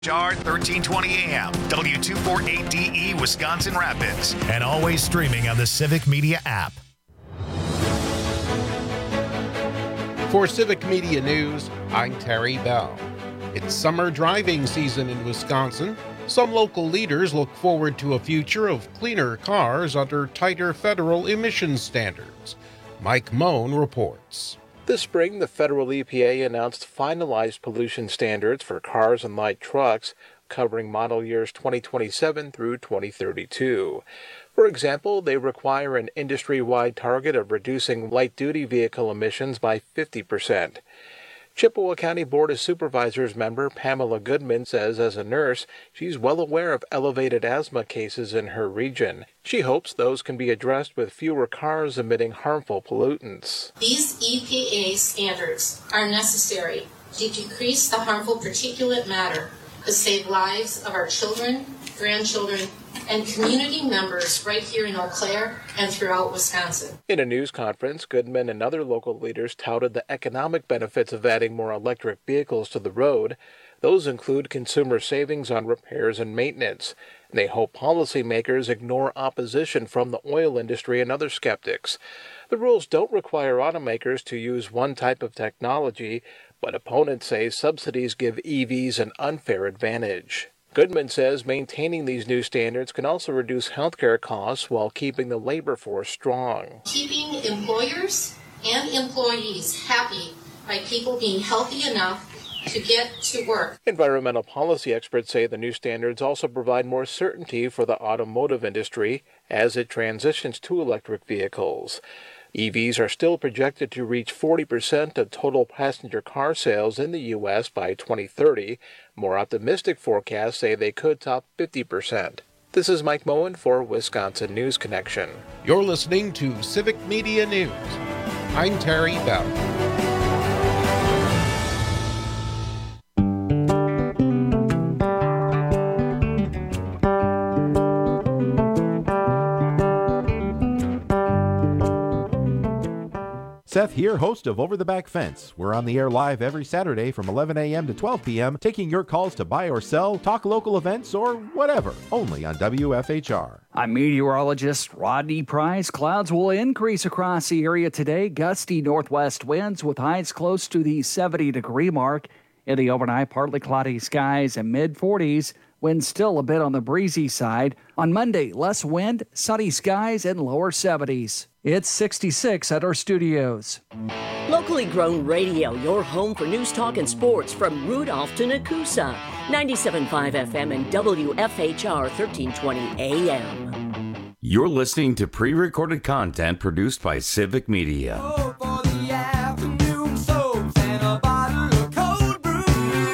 HR 1320 AM, W248DE, Wisconsin Rapids, and always streaming on the Civic Media app. For Civic Media News, I'm Terry Bell. It's summer driving season in Wisconsin. Some local leaders look forward to a future of cleaner cars under tighter federal emissions standards. Mike Moen reports. This spring, the federal EPA announced finalized pollution standards for cars and light trucks, covering model years 2027 through 2032. For example, they require an industry-wide target of reducing light-duty vehicle emissions by 50%. Chippewa County Board of Supervisors member Pamela Goodman says as a nurse, she's well aware of elevated asthma cases in her region. She hopes those can be addressed with fewer cars emitting harmful pollutants. These EPA standards are necessary to decrease the harmful particulate matter to save lives of our children, grandchildren, and community members right here in Eau Claire and throughout Wisconsin. In a news conference, Goodman and other local leaders touted the economic benefits of adding more electric vehicles to the road. Those include consumer savings on repairs and maintenance. They hope policymakers ignore opposition from the oil industry and other skeptics. The rules don't require automakers to use one type of technology, but opponents say subsidies give EVs an unfair advantage. Goodman says maintaining these new standards can also reduce healthcare costs while keeping the labor force strong. Keeping employers and employees happy by people being healthy enough to get to work. Environmental policy experts say the new standards also provide more certainty for the automotive industry as it transitions to electric vehicles. EVs are still projected to reach 40% of total passenger car sales in the U.S. by 2030. More optimistic forecasts say they could top 50%. This is Mike Moen for Wisconsin News Connection. You're listening to Civic Media News. I'm Terry Bell. Seth here, host of Over the Back Fence. We're on the air live every Saturday from 11 a.m. to 12 p.m., taking your calls to buy or sell, talk local events, or whatever, only on WFHR. I'm meteorologist Rodney Price. Clouds will increase across the area today. Gusty northwest winds with highs close to the 70-degree mark. In the overnight, partly cloudy skies and mid-40s. Wind still a bit on the breezy side. On Monday, less wind, sunny skies, and lower 70s. It's 66 at our studios. Locally grown radio, your home for news, talk, and sports from Rudolph to Nakusa. 97.5 FM and WFHR 1320 AM. You're listening to pre-recorded content produced by Civic Media. Oh, for the afternoon soaps and a bottle of cold brew.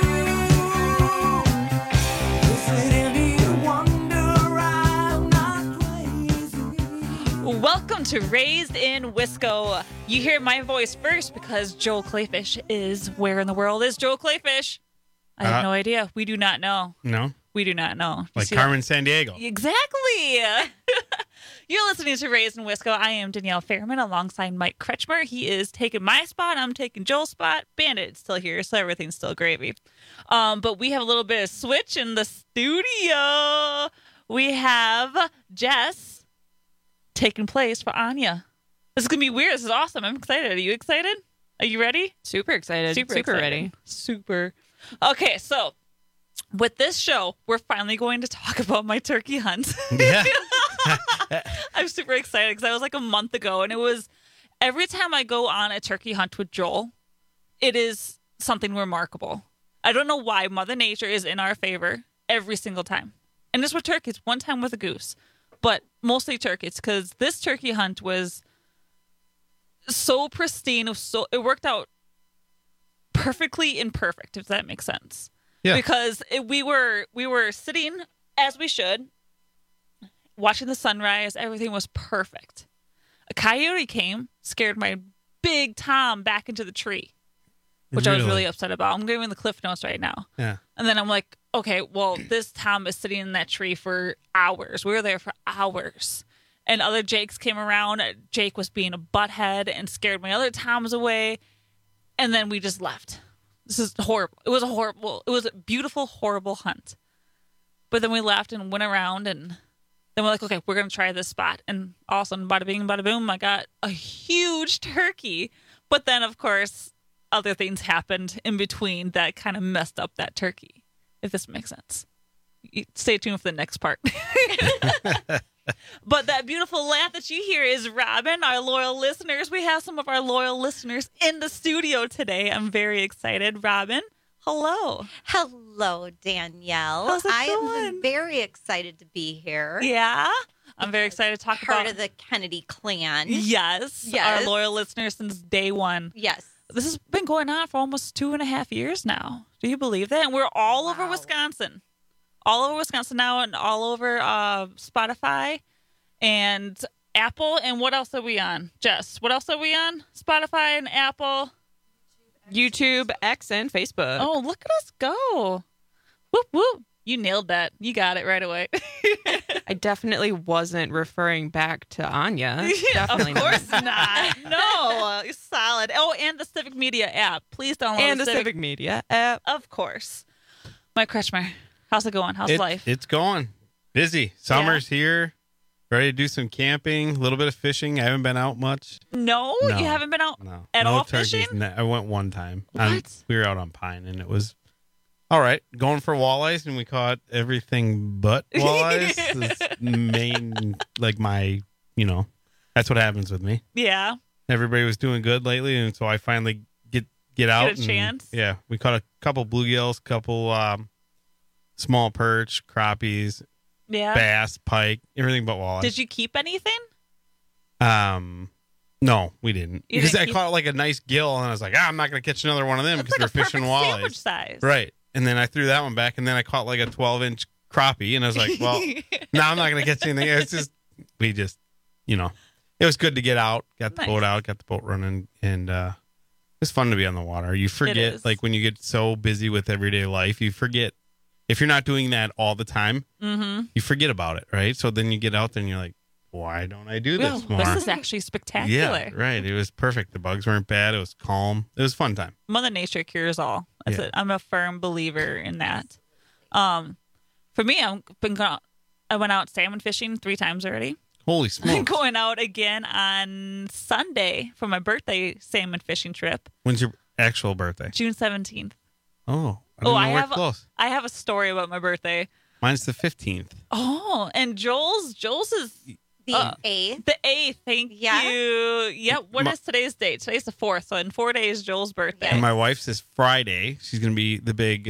Welcome to Raised in Wisco. You hear my voice first because Joel Clayfish is. Where in the world is Joel Clayfish? I have no idea. We do not know. No? We do not know. Like Carmen Sandiego. Exactly. You're listening to Raised in Wisco. I am Danielle Fairman alongside Mike Kretschmer. He is taking my spot. I'm taking Joel's spot. Bandit's still here, so everything's still gravy. But we have a little bit of switch in the studio. We have Jess taking place for Anya. This is going to be weird. This is awesome. I'm excited. Are you excited? Are you ready? Super excited. Super excited. Ready. Super. Okay, so with this show, we're finally going to talk about my turkey hunt. Yeah. I'm super excited because I was like a month ago, and it was every time I go on a turkey hunt with Joel, it is something remarkable. I don't know why Mother Nature is in our favor every single time. And this with turkeys, one time with a goose, but mostly turkeys because this turkey hunt was so pristine. It worked out perfectly imperfect, if that makes sense. Yeah. Because we were sitting as we should, watching the sunrise. Everything was perfect. A coyote came, scared my big Tom back into the tree, which I was really upset about. I'm giving the Cliff Notes right now. Yeah. And then I'm like, okay, well, this Tom is sitting in that tree for hours. We were there for hours. And other Jakes came around. Jake was being a butthead and scared my other Toms away. And then we just left. This is horrible. It was a beautiful, horrible hunt. But then we left and went around, and then we're like, okay, we're going to try this spot. And all of a sudden, bada bing, bada boom, I got a huge turkey. But then, of course, other things happened in between that kind of messed up that turkey, if this makes sense. Stay tuned for the next part. But that beautiful laugh that you hear is Robin, our loyal listeners. We have some of our loyal listeners in the studio today. I'm very excited. Robin, hello. Hello, Danielle. How's it I going? am very excited to be here. Yeah? I'm very excited to talk Part about of the Kennedy clan. Yes. Our loyal listeners since day one. Yes. This has been going on for almost 2.5 years now. Do you believe that? And we're all over Wisconsin. All over Wisconsin now, and all over Spotify and Apple. And what else are we on? Jess, what else are we on? Spotify and Apple. YouTube, X, and Facebook. Oh, look at us go. Whoop, whoop. You nailed that. You got it right away. I definitely wasn't referring back to Anya. Definitely of course not. No, you're solid. Oh, and the Civic Media app. Please download and the Civic Media app. Of course. Mike Kretschmer, how's it going? How's life? It's going. Busy. Summer's here. Ready to do some camping, a little bit of fishing. I haven't been out much. No, you haven't been out at all turkeys. fishing? I went one time. What? We were out on Pine, and it was all right. Going for walleyes, and we caught everything but walleyes. It's main, like my, that's what happens with me. Yeah. Everybody was doing good lately, and so I finally get out. Get a chance? Yeah, we caught a couple bluegills, couple small perch, crappies. Yeah. Bass, pike, everything but walleye. Did you keep anything? No, we didn't. Because I caught like a nice gill, and I was like, I'm not going to catch another one of them because we're fishing walleyes. Sandwich size. Right. And then I threw that one back, and then I caught like a 12-inch crappie, and I was like, well, now I'm not going to catch anything. It's just, it was good to get out, got the boat out, got the boat running, and it's fun to be on the water. You forget, like when you get so busy with everyday life, you forget. If you're not doing that all the time, you forget about it, right? So then you get out there and you're like, why don't I do this more? This is actually spectacular. Yeah, right. It was perfect. The bugs weren't bad. It was calm. It was a fun time. Mother Nature cures all. That's it. I'm a firm believer in that. For me, I went out salmon fishing 3 times already. Holy smokes. I'm going out again on Sunday for my birthday salmon fishing trip. When's your actual birthday? June 17th. Oh, I have a story about my birthday. Mine's the 15th. Oh, and Joel's is the 8th. The 8th. Thank you. Yeah. What is today's date? Today's the 4th. So in 4 days, Joel's birthday. And my wife's is Friday. She's going to be the big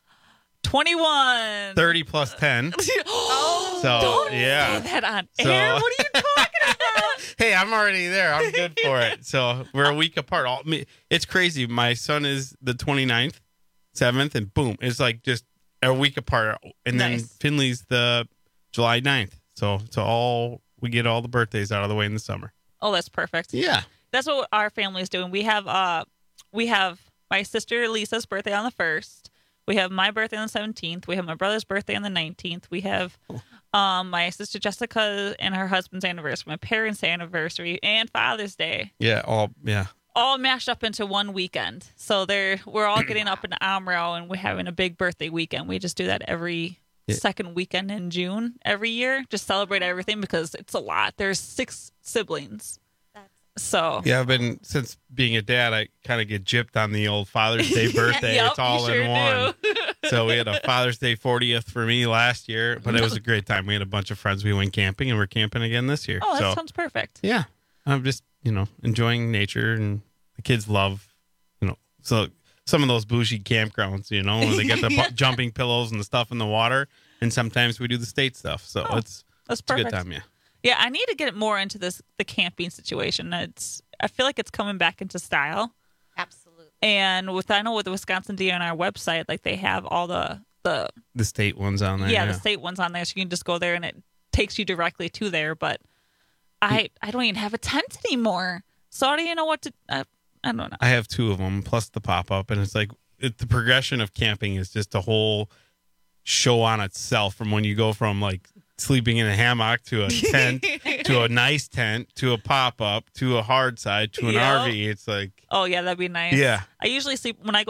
21. 30 plus 10. Oh, so, don't say that on air. What are you talking about? Hey, I'm already there. I'm good for it. So we're a week apart. It's crazy. My son is the 29th. 7th, and boom, it's like just a week apart. And then Finley's the July 9th. So we get all the birthdays out of the way in the summer. Oh, that's perfect. Yeah. That's what our family is doing. We have my sister Lisa's birthday on the 1st. We have my birthday on the 17th. We have my brother's birthday on the 19th. We have my sister Jessica and her husband's anniversary, my parents' anniversary, and Father's Day. Yeah, all mashed up into one weekend. So we're all getting up in Amro, and we're having a big birthday weekend. We just do that every second weekend in June every year. Just celebrate everything because it's a lot. There's 6 siblings. So yeah, since being a dad, I kind of get gypped on the old Father's Day birthday. Yep, it's all in one. So we had a Father's Day 40th for me last year, but it was a great time. We had a bunch of friends. We went camping, and we're camping again this year. Oh, that sounds perfect. Yeah, I'm just enjoying nature, and the kids love so some of those bougie campgrounds, where they get the jumping pillows and the stuff in the water, and sometimes we do the state stuff. So it's perfect. A good time. Yeah, I need to get more into the camping situation. I feel like it's coming back into style. Absolutely. And with the Wisconsin DNR website, like they have all the state ones on there. Yeah, the state ones on there, so you can just go there and it takes you directly to there. But I don't even have a tent anymore. So how do you know what to? I don't know. I have 2 of them plus the pop up, and it's like the progression of camping is just a whole show on itself. From when you go from like sleeping in a hammock to a tent to a nice tent to a pop up to a hard side to an RV. It's like, oh yeah, that'd be nice. Yeah, I usually sleep when I go like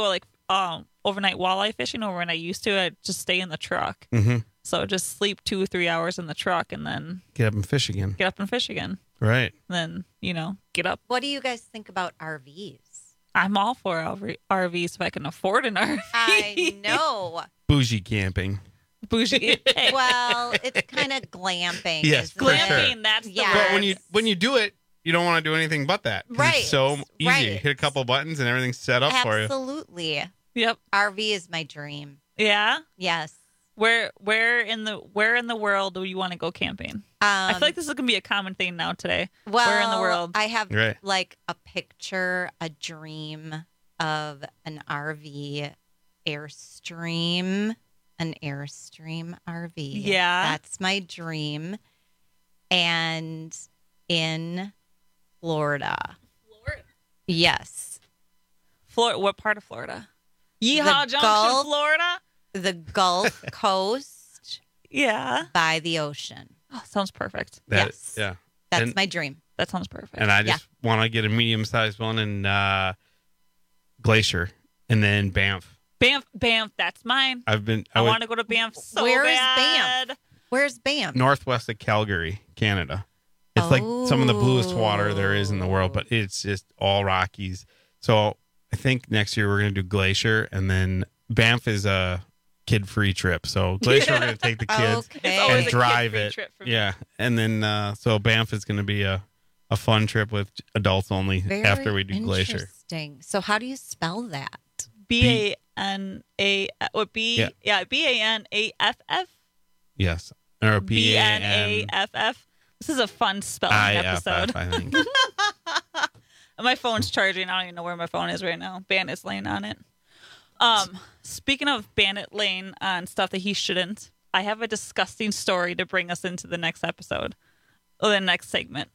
overnight walleye fishing, or when I used to, I'd just stay in the truck. Mm-hmm. So just sleep 2 or 3 hours in the truck and then Get up and fish again. get up and fish again. Right. Then, get up. What do you guys think about RVs? I'm all for RVs if I can afford an RV. I know. Bougie camping. Bougie. Well, it's kind of glamping. Yes, isn't for it? sure. Glamping, that's the Yeah. But word. when you do it, you don't want to do anything but that. 'Cause Right, It's so easy. right. Hit a couple buttons and everything's set up for you. Absolutely. Yep. RV is my dream. Yeah. Yes. Where in the world do you want to go camping? I feel like this is gonna be a common thing now today. Well, where in the world? I have Right. like a picture, a dream of an RV Airstream, an Airstream RV. Yeah. That's my dream. And in Florida. Florida. Yes. Florida. What part of Florida? Yeehaw Junction, Gulf. Florida. The Gulf Coast Yeah. by the ocean. Oh, sounds perfect. Yes. Yeah. That's And- my dream. That sounds perfect. And I just want to get a medium-sized one in Glacier, and then Banff. Banff. That's mine. I I want to go to Banff so Where is bad. Banff? Where's Banff? northwest of Calgary, Canada. It's like some of the bluest water there is in the world, but it's just all Rockies. So I think next year we're going to do Glacier, and then Banff is a kid-free trip. So Glacier, we're going to take the kids Okay. It's always and a drive kid-free it. trip for me. Yeah, and then so Banff is going to be a fun trip with adults only Very after we do Glacier. Interesting. So how do you spell that? BANA. What B? Yeah. BANAFF. Yes, or BAN. BNAFF. This is a fun spelling episode. I think. My phone's charging. I don't even know where my phone is right now. Bandit's laying on it. Speaking of Bandit laying on stuff that he shouldn't, I have a disgusting story to bring us into the next episode, or the next segment.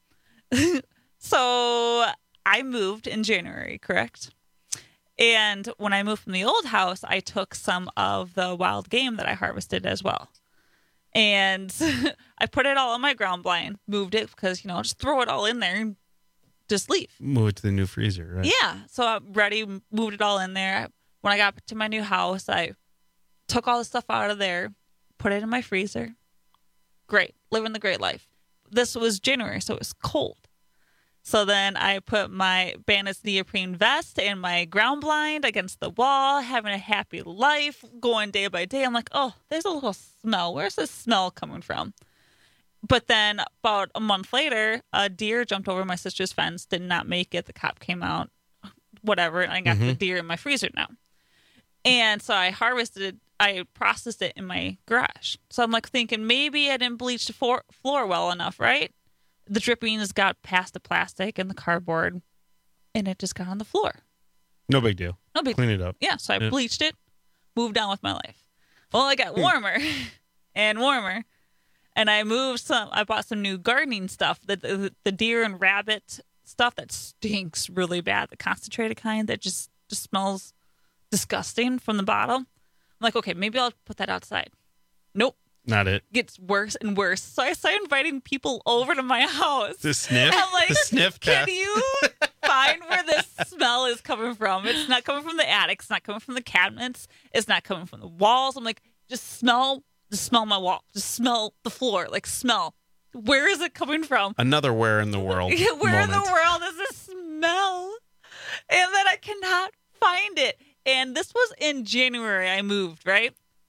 So I moved in January, correct? And when I moved from the old house, I took some of the wild game that I harvested as well. And I put it all on my ground blind, moved it because, just throw it all in there and just leave. Move it to the new freezer, right? Yeah. So I'm ready, moved it all in there. When I got to my new house, I took all the stuff out of there, put it in my freezer. Great. Living the great life. This was January, so it was cold. So then I put my Bandit's neoprene vest and my ground blind against the wall, having a happy life, going day by day. I'm like, oh, there's a little smell. Where's this smell coming from? But then about a month later, a deer jumped over my sister's fence, did not make it. The cop came out, whatever. And I got the deer in my freezer now. And so I processed it in my garage. So I'm like thinking maybe I didn't bleach the floor well enough, right? The drippings got past the plastic and the cardboard, and it just got on the floor. No big deal. No big Clean it up. Yeah, so I bleached it, moved on with my life. Well, it got warmer and warmer, and I bought some new gardening stuff, the deer and rabbit stuff that stinks really bad, the concentrated kind that just smells disgusting from the bottom. I'm like, okay, maybe I'll put that outside. Nope. Not it. Gets worse and worse. So I started inviting people over to my house. The sniff? I'm like, The sniff can test. you find where this smell is coming from? It's not coming from the attic. It's not coming from the cabinets. It's not coming from the walls. I'm like, just smell my wall. Just smell the floor. Like, smell. Where is it coming from? Another where in the world. Where in the moment. world is this smell? And then I cannot find it. And this was in January I moved, right?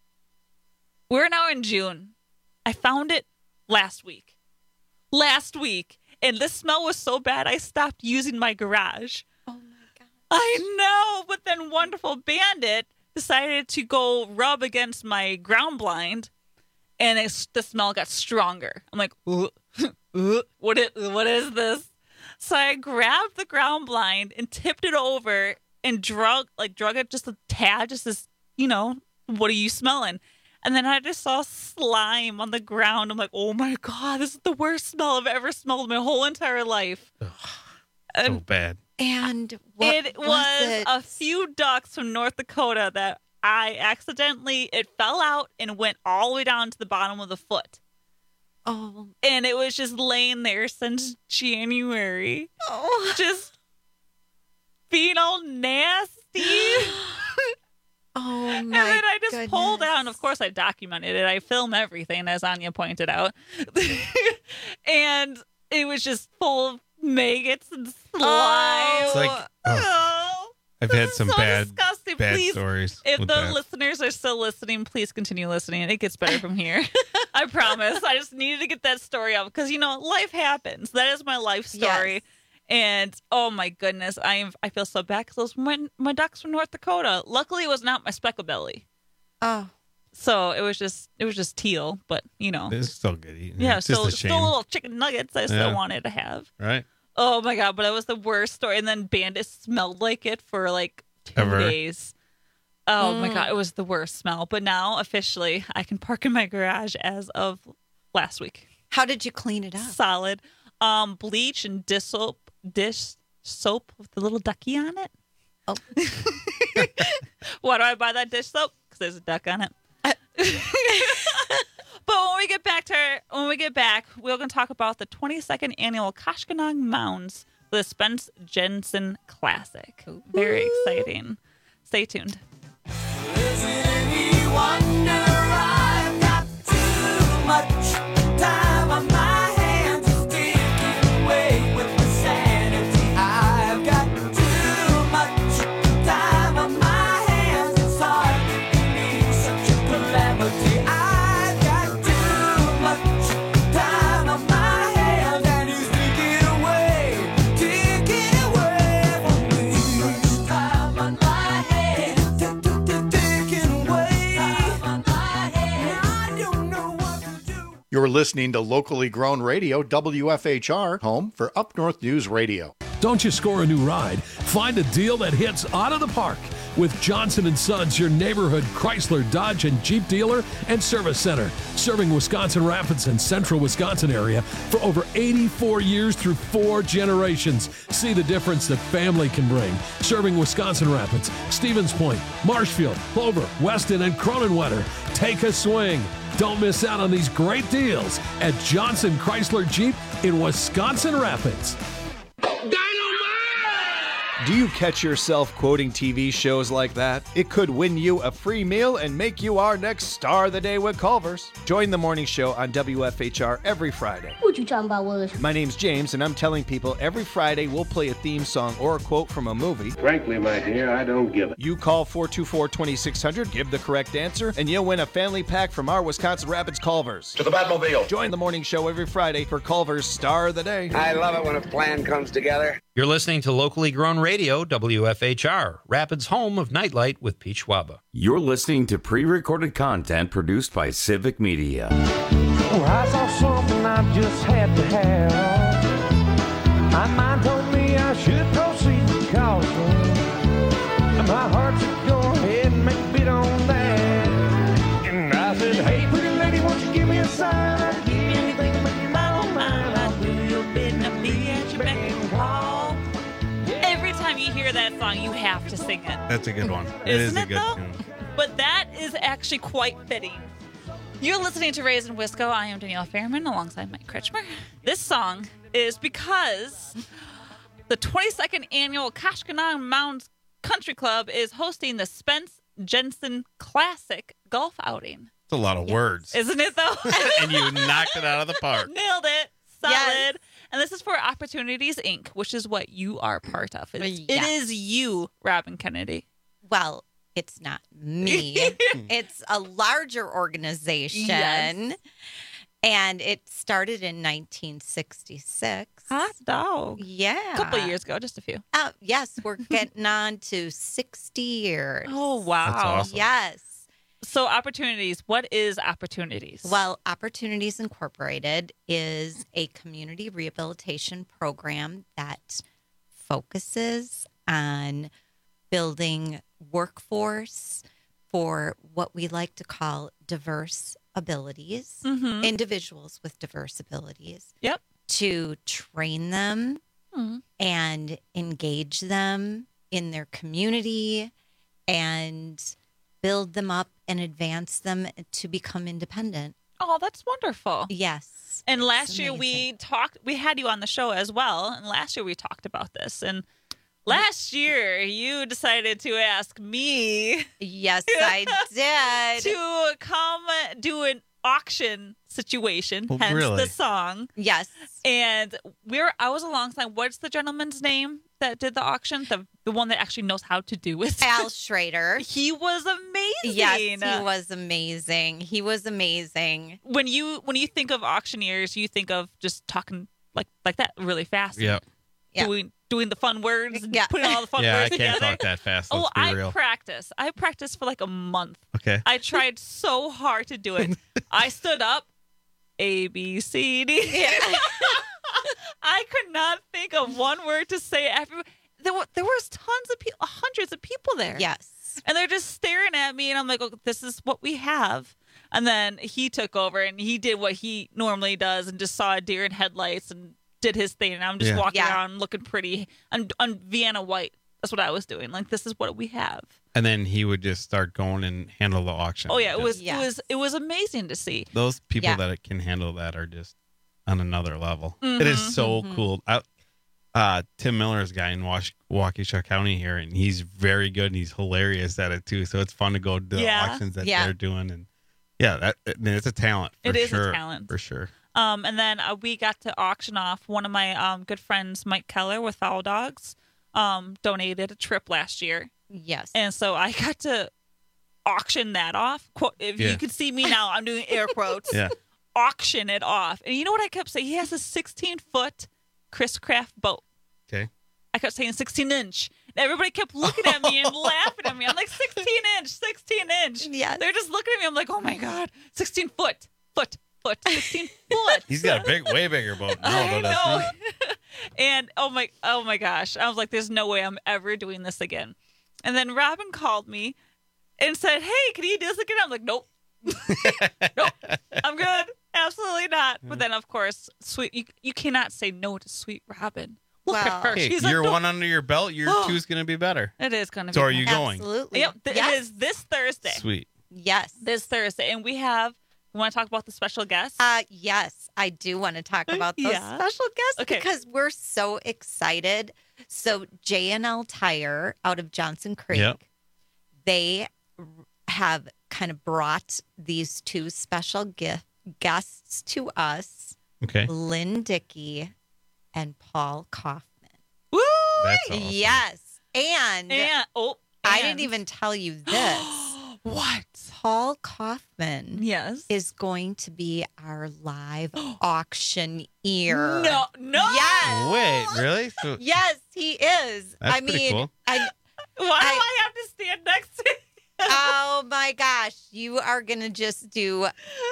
We're now in June. I found it last week. And this smell was so bad, I stopped using my garage. Oh my God. I know. But then Wonderful Bandit decided to go rub against my ground blind, and the smell got stronger. I'm like, what is this? So I grabbed the ground blind and tipped it over and drug it just a tad, just as, what are you smelling? And then I just saw slime on the ground. I'm like, oh my God, this is the worst smell I've ever smelled in my whole entire life. So bad. And what It was a few ducks from North Dakota that it fell out and went all the way down to the bottom of the foot. Oh. And it was just laying there since January. Oh. Just being all nasty. Oh, my And then I just goodness. pulled down. Of course, I documented it. I film everything, as Anya pointed out. And it was just full of maggots and slime. It's like, I've had some so bad disgusting. bad Please, stories. If with the that. listeners are still listening, please continue listening. It gets better from here. I promise. I just needed to get that story out because, life happens. That is my life story. Yes. And oh my goodness, I feel so bad because those were my ducks from North Dakota. Luckily, it was not my speckle belly. Oh. So it was just teal, but It's still good eating. yeah, It's just still a shame. little chicken nuggets I still Yeah. wanted to have. Right? Oh my god, but that was the worst story. And then Bandit smelled like it for like 2 Ever. days. Oh my god, it was the worst smell. But now officially, I can park in my garage as of last week. How did you clean it up? Solid, bleach and dish soap with the little ducky on it. Oh, Why do I buy that dish soap? Because there's a duck on it. But when we get back, we're going to talk about the 22nd annual Koshkonong Mounds, the Spence Jensen Classic. Very exciting. Stay tuned. Is it any wonder I've got too much time on my hands? Sticking away with my sanity. I've got too much time on my hands. It's hard to be such a calamity. I've got too much time on my hands, and he's taking away from me. Time on my hands, taking away. Time on my hands, I don't know what to do. You're listening to locally grown radio, WFHR, home for Up North News Radio. Don't you score a new ride? Find a deal that hits out of the park with Johnson & Sons, your neighborhood Chrysler, Dodge, and Jeep dealer and service center, serving Wisconsin Rapids and central Wisconsin area for over 84 years through 4 generations. See the difference that family can bring. Serving Wisconsin Rapids, Stevens Point, Marshfield, Clover, Weston, and Cronenwetter. Take a swing. Don't miss out on these great deals at Johnson Chrysler Jeep in Wisconsin Rapids. Do you catch yourself quoting TV shows like that? It could win you a free meal and make you our next star of the day with Culver's. Join the morning show on WFHR every Friday. What you talking about, Willis? My name's James, and I'm telling people every Friday we'll play a theme song or a quote from a movie. Frankly, my dear, I don't give it. You call 424-2600, give the correct answer, and you'll win a family pack from our Wisconsin Rapids Culver's. To the Batmobile. Join the morning show every Friday for Culver's Star of the Day. I love it when a plan comes together. You're listening to locally grown radio, WFHR, Rapids' home of Nightlight with Pete Schwaba. You're listening to pre-recorded content produced by Civic Media. Oh, I saw something I just had to have. My mind told me I should proceed with caution. And my heart said, go ahead and make a bid on that. And I said, hey, pretty lady, won't you give me a sign? I'll give you anything to make you mine. I'll do your bid and I'll be at your beck and call. Every time you hear that song, you have to sing it. That's a good one. It Isn't is a it, good though? tune. But that is actually quite fitting. You're listening to Raised in Wisco. I am Danielle Fairman alongside Mike Kretschmer. This song is because the 22nd annual Koshkonong Mounds Country Club is hosting the Spence Jensen Classic golf outing. It's a lot of words. Isn't it, though? And you knocked it out of the park. Nailed it. Solid. Yes. And this is for Opportunities, Inc., which is what you are part of. It Yes. is you, Robin Kennedy. Well, it's not me. It's a larger organization. Yes. And it started in 1966. Hot dog. Yeah. A couple of years ago, just a few. Yes, we're getting on to 60 years. Oh, wow. That's awesome. Yes. So Opportunities, what is Opportunities? Well, Opportunities Incorporated is a community rehabilitation program that focuses on building workforce for what we like to call diverse abilities, individuals with diverse abilities. Yep. To train them and engage them in their community and build them up and advance them to become independent. Oh, that's wonderful. Yes. And last year we had you on the show as well. And last year we talked about this. And Last year, you decided to ask me. Yes, I did. To come do an auction situation, Oh, hence really? the song. Yes. And I was alongside, what's the gentleman's name that did the auction? The one that actually knows how to do it. Al Schrader. He was amazing. Yes, he was amazing. He was amazing. When you think of auctioneers, you think of just talking like that really fast. Yeah. Doing the fun words, and putting all the fun Yeah, I words can't together. talk that fast. Oh, Let's be I real. practiced. I practiced for like a month. Okay. I tried so hard to do it. I stood up, A, B, C, D. I could not think of one word to say after. There was tons of people, hundreds of people there. Yes. And they're just staring at me, and I'm like, oh, this is what we have. And then he took over, and he did what he normally does and just saw a deer in headlights and did his thing. And I'm just walking around looking pretty. On Vienna White. That's what I was doing. Like, this is what we have. And then he would just start going and handle the auction. Oh yeah, it was amazing to see. Those people that can handle that are just on another level. It is so cool. Tim Miller's a guy in Waukesha County here, and he's very good and he's hilarious at it too. So it's fun to go to the auctions that they're doing, and it's a talent. It is sure, a talent for sure. And then we got to auction off one of my good friends, Mike Keller with Foul Dogs, donated a trip last year. Yes. And so I got to auction that off. If you can see me now, I'm doing air quotes. Auction it off. And you know what I kept saying? He has a 16-foot Chris Craft boat. Okay. I kept saying 16-inch. Everybody kept looking at me and laughing at me. I'm like, 16-inch. Yes. They're just looking at me. I'm like, oh my God, 16 foot, 16 foot. He's got a way bigger boat. I know. And oh my gosh, I was like, there's no way I'm ever doing this again. And then Robin called me and said, hey, can you do this again? I'm like, nope. Nope. I'm good. Absolutely not. But then, of course, you cannot say no to sweet Robin. Look at her. Hey, She's you're adorable. one under your belt. Your two's going to be better. It is going to be. So are you going? Absolutely. Yep. It is this Thursday. Sweet. Yes. This Thursday. And we have, you want to talk about the special guests? Yes, I do want to talk about those Yeah. special guests Okay. because we're so excited. So J&L Tire out of Johnson Creek, they have kind of brought these two special guests to us. Okay. Lynn Dickey and Paul Kaufman. Woo! That's awesome. Yes. And I didn't even tell you this. What? Paul Kaufman Yes. is going to be our live auctioneer. No. Yes. Wait, really? So Yes, he is. That's I pretty mean, cool. Why do I have to stand next to you? Oh my gosh, you are going to just do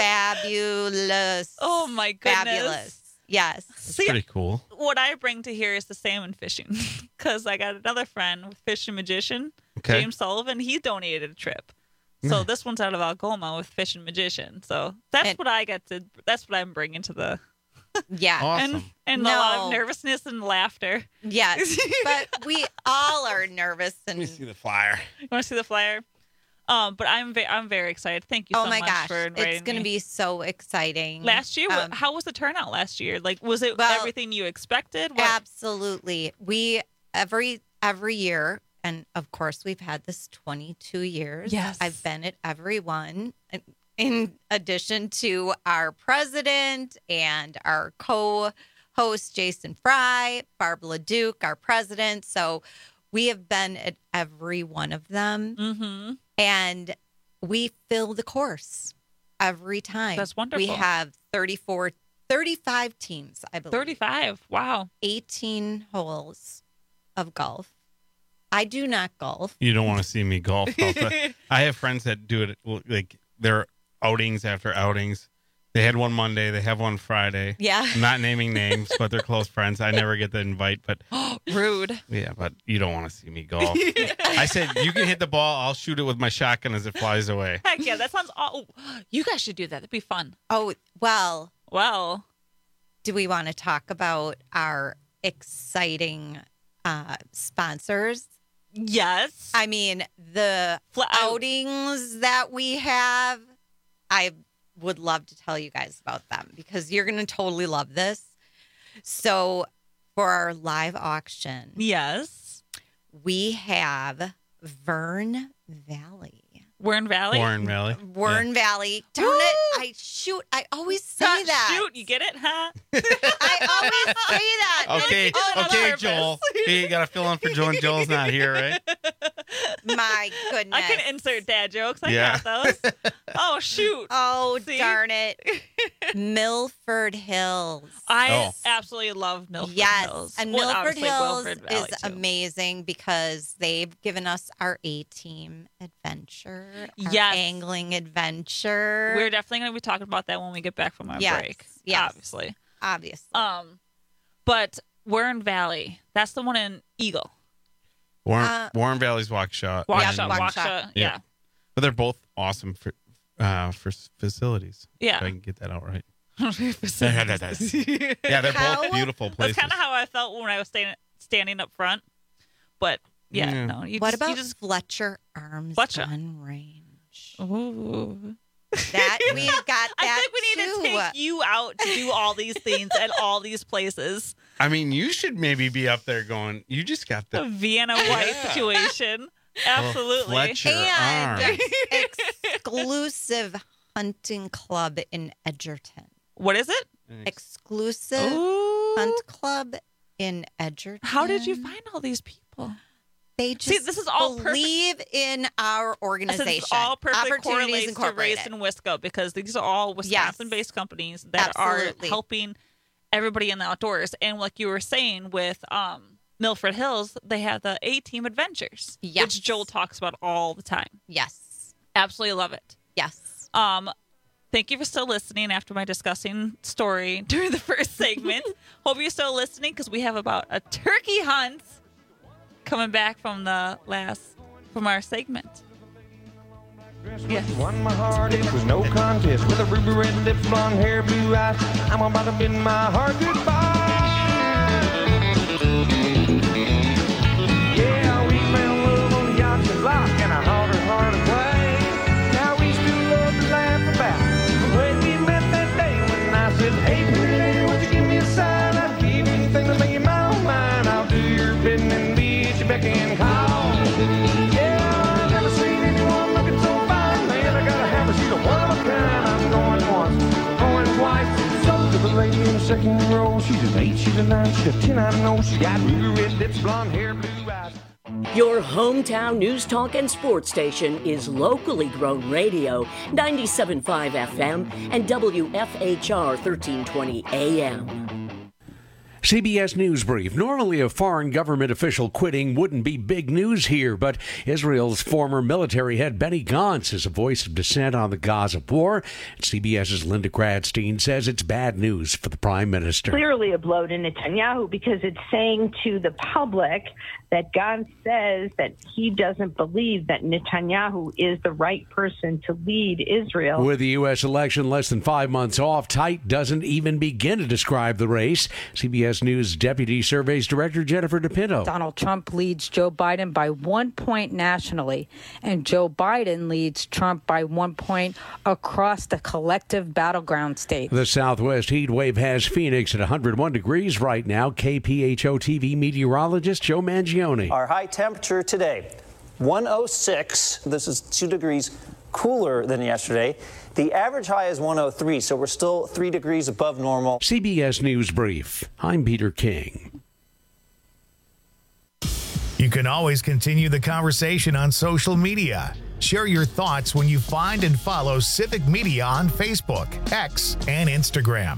fabulous. Oh my goodness. Fabulous. Yes. See, pretty cool. what I bring to here is the salmon fishing because I got another friend with Fish and Magician, Okay. James Sullivan. He donated a trip. So this one's out of Algoma with Fish and Magician. So that's what I get to. That's what I'm bringing to the. Yeah. Awesome. And a lot No. of nervousness and laughter. Yes. But we all are nervous Let me and see the flyer. You want to see the flyer? But I'm very excited. Thank you so oh my much gosh, for inviting it's going to me. be so exciting. Last year, how was the turnout last year? Like, was it Well, everything you expected? What? Absolutely. We every year, and of course we've had this 22 years. Yes. I've been at every one. In addition to our president and our co-host Jason Fry, Barb LeDuc, our president. So we have been at every one of them. Mm-hmm. And we fill the course every time. That's wonderful. We have 35 teams, I believe. 35. Wow. 18 holes of golf. I do not golf. You don't want to see me golf. I have friends that do it like their outings after outings. They had one Monday. They have one Friday. Yeah. I'm not naming names, but they're close friends. I never get the invite, but Rude. yeah, but you don't want to see me golf. I said, you can hit the ball. I'll shoot it with my shotgun as it flies away. Heck yeah, that sounds. You guys should do that. That'd be fun. Oh, well, Well, do we want to talk about our exciting sponsors? yes. I mean, the outings that we have, I would love to tell you guys about them because you're going to totally love this. So for our live auction, Yes. we have Vern Valley. Warren Valley? Warren Valley. Warren Valley. Darn it. I always say that. Shoot, you get it, huh? I always say that. Okay, Joel. Hey, you got to fill in for Joel, and Joel's not here, right? My goodness. I can insert dad jokes. I Yeah. got those. Oh, shoot. Oh, See? darn it. Milford Hills. I absolutely love Milford Hills. And Well, Milford obviously, Hills Wilfred Valley, is too. amazing because they've given us our A-team adventure, our Yes. angling adventure. We're definitely going to be talking about that when we get back from our Yes, break. yes. Obviously. Obviously. But Warren Valley, that's the one in Eagle. Warren Valley's Waukesha. Waukesha. Yeah. But they're both awesome for facilities. Yeah. If I can get that out right. Yeah, Yeah, they're both beautiful places. That's kind of how I felt when I was standing up front. But Yeah. no. What about Fletcher Arms Gun Range? Ooh. That we got that I think we need too. to take you out to do all these things at all these places. I mean, you should maybe be up there going, you just got A the Vienna White situation. Absolutely. Fletcher And Arms. exclusive hunting club in Edgerton. What is it? Exclusive hunt club in Edgerton. How did you find all these people? They just See, this is all believe in our organization. This is all perfectly Opportunities correlates to Incorporated. Race and Wisco because these are all Wisconsin-based companies that Absolutely. are helping everybody in the outdoors. And like you were saying with Milford Hills, they have the A-Team Adventures, which Joel talks about all the time. Yes. Absolutely love it. Yes. Thank you for still listening after my disgusting story during the first segment. Hope you're still listening because we have about a turkey hunt coming back from our segment. Yeah. Won my heart, it was no contest. With a ruby red lips, blonde hair, blue eyes, I'm about to bend my heart goodbye. Yeah, we found love on the yacht and lock and a harder heart of clay. Now we still love to laugh about the way we met that day when I said, hey, pretty lady, won't you give me a sign? I'll give you anything to make you my own mine. I'll do your bidding and be at your beck and call. Yeah, I've never seen anyone looking so fine. Man, I got a hammer, she's a one of a kind. I'm going once, going twice. So to the lady in the second row, she's an 8, she's a 9, she's a 10, I know. She got ruby red lips, blonde hair, blue eyes. Your hometown news talk and sports station is locally grown radio, 97.5 FM and WFHR 1320 AM. CBS News Brief. Normally, a foreign government official quitting wouldn't be big news here, but Israel's former military head Benny Gantz is a voice of dissent on the Gaza war. CBS's Linda Gradstein says it's bad news for the prime minister. Clearly a blow to Netanyahu because it's saying to the public that Gantz says that he doesn't believe that Netanyahu is the right person to lead Israel. With the U.S. election less than 5 months off, Tite doesn't even begin to describe the race. CBS News Deputy Surveys Director Jennifer DePinto. Donald Trump leads Joe Biden by 1 point nationally, and Joe Biden leads Trump by 1 point across the collective battleground states. The Southwest heat wave has Phoenix at 101 degrees right now. KPHO TV meteorologist Joe Mangione. Our high temperature today, 106. This is 2 degrees cooler than yesterday. The average high is 103, so we're still 3 degrees above normal. CBS News Brief. I'm Peter King. You can always continue the conversation on social media. Share your thoughts when you find and follow Civic Media on Facebook, X, and Instagram.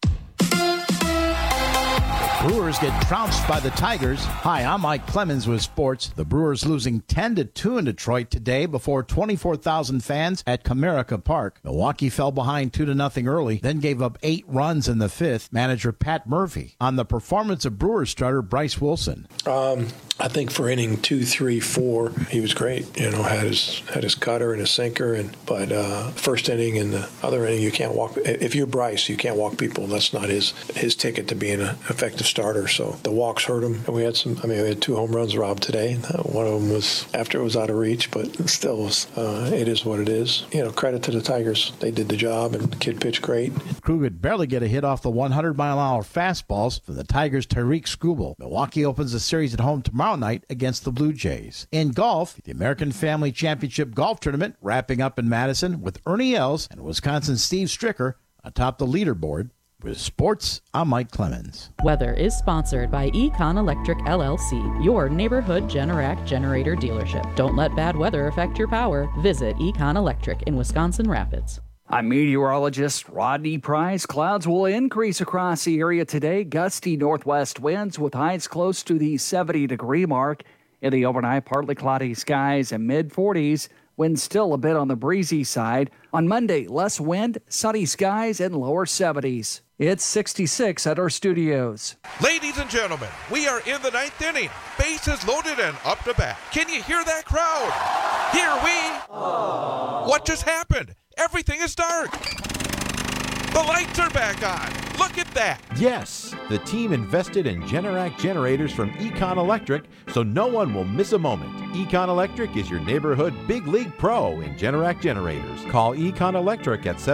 Brewers get trounced by the Tigers. Hi, I'm Mike Clemens with sports. The Brewers losing 10-2 in Detroit today before 24,000 fans at Comerica Park. Milwaukee fell behind 2-0 early, then gave up 8 runs in the 5th. Manager Pat Murphy on the performance of Brewers starter Bryce Wilson. I think for inning 2, 3, 4, he was great. You know, had his cutter and his sinker, but first inning and the other inning, you can't walk. If you're Bryce, you can't walk people. That's not his ticket to be an effective starter. So the walks hurt him. And we had we had 2 home runs robbed today. One of them was after it was out of reach, but it still was, it is what it is. Credit to the Tigers. They did the job, and the kid pitched great. Krug could barely get a hit off the 100-mile-an-hour fastballs from the Tigers' Tyreek Skubal. Milwaukee opens the series at home tomorrow night against the Blue Jays. In golf, the American Family Championship Golf Tournament wrapping up in Madison with Ernie Els and Wisconsin's Steve Stricker atop the leaderboard. With sports, I'm Mike Clemens. Weather is sponsored by Econ Electric LLC, your neighborhood Generac generator dealership. Don't let bad weather affect your power. Visit Econ Electric in Wisconsin Rapids. I'm meteorologist Rodney Price. Clouds will increase across the area today. Gusty northwest winds with highs close to the 70-degree mark. In the overnight, partly cloudy skies and mid-40s. Winds still a bit on the breezy side. On Monday, less wind, sunny skies, and lower 70s. It's 66 at our studios. Ladies and gentlemen, we are in the 9th inning. Bases loaded and up to bat. Can you hear that crowd? Here we... Aww. What just happened? Everything is dark. The lights are back on. Look at that. Yes, the team invested in Generac generators from Econ Electric, so no one will miss a moment. Econ Electric is your neighborhood big league pro in Generac generators. Call Econ Electric at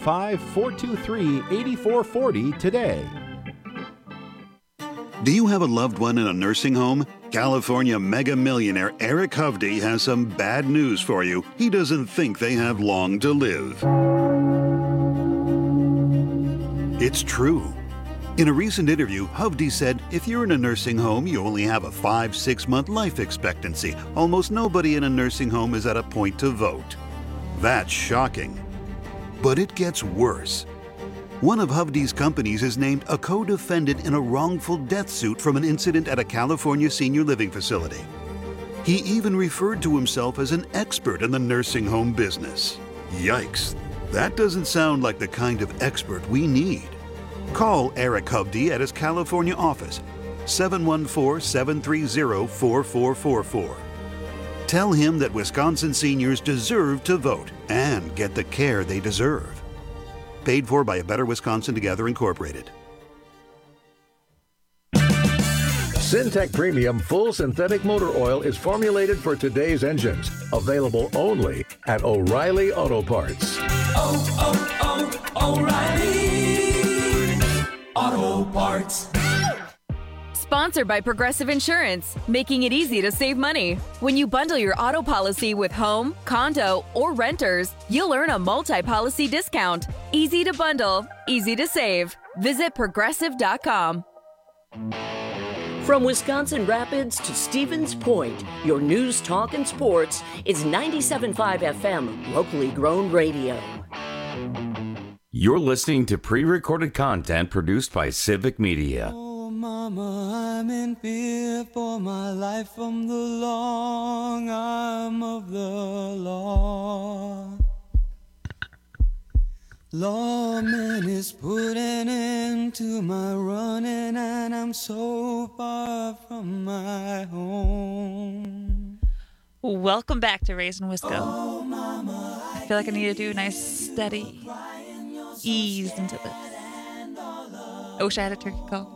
715-423-8440 today. Do you have a loved one in a nursing home? California mega millionaire Eric Hovde has some bad news for you. He doesn't think they have long to live. It's true. In a recent interview, Hovde said, if you're in a nursing home, you only have a 5-6 month life expectancy. Almost nobody in a nursing home is at a point to vote. That's shocking. But it gets worse. One of Hovde's companies is named a co-defendant in a wrongful death suit from an incident at a California senior living facility. He even referred to himself as an expert in the nursing home business. Yikes. That doesn't sound like the kind of expert we need. Call Eric Hovde at his California office, 714-730-4444. Tell him that Wisconsin seniors deserve to vote and get the care they deserve. Paid for by A Better Wisconsin Together, Incorporated. Syntec Premium Full Synthetic Motor Oil is formulated for today's engines. Available only at O'Reilly Auto Parts. O'Reilly Auto Parts. Sponsored by Progressive Insurance, making it easy to save money. When you bundle your auto policy with home, condo, or renters, you'll earn a multi-policy discount. Easy to bundle, easy to save. Visit Progressive.com. From Wisconsin Rapids to Stevens Point, your news, talk, and sports is 97.5 FM, locally grown radio. You're listening to pre-recorded content produced by Civic Media. Oh, Mama, I'm in fear for my life from the long arm of the law. Lawman is putting an end to my running, and I'm so far from my home. Welcome back to Raising Wisco. I feel like I need to do a nice steady ease into this. I wish I had a turkey call.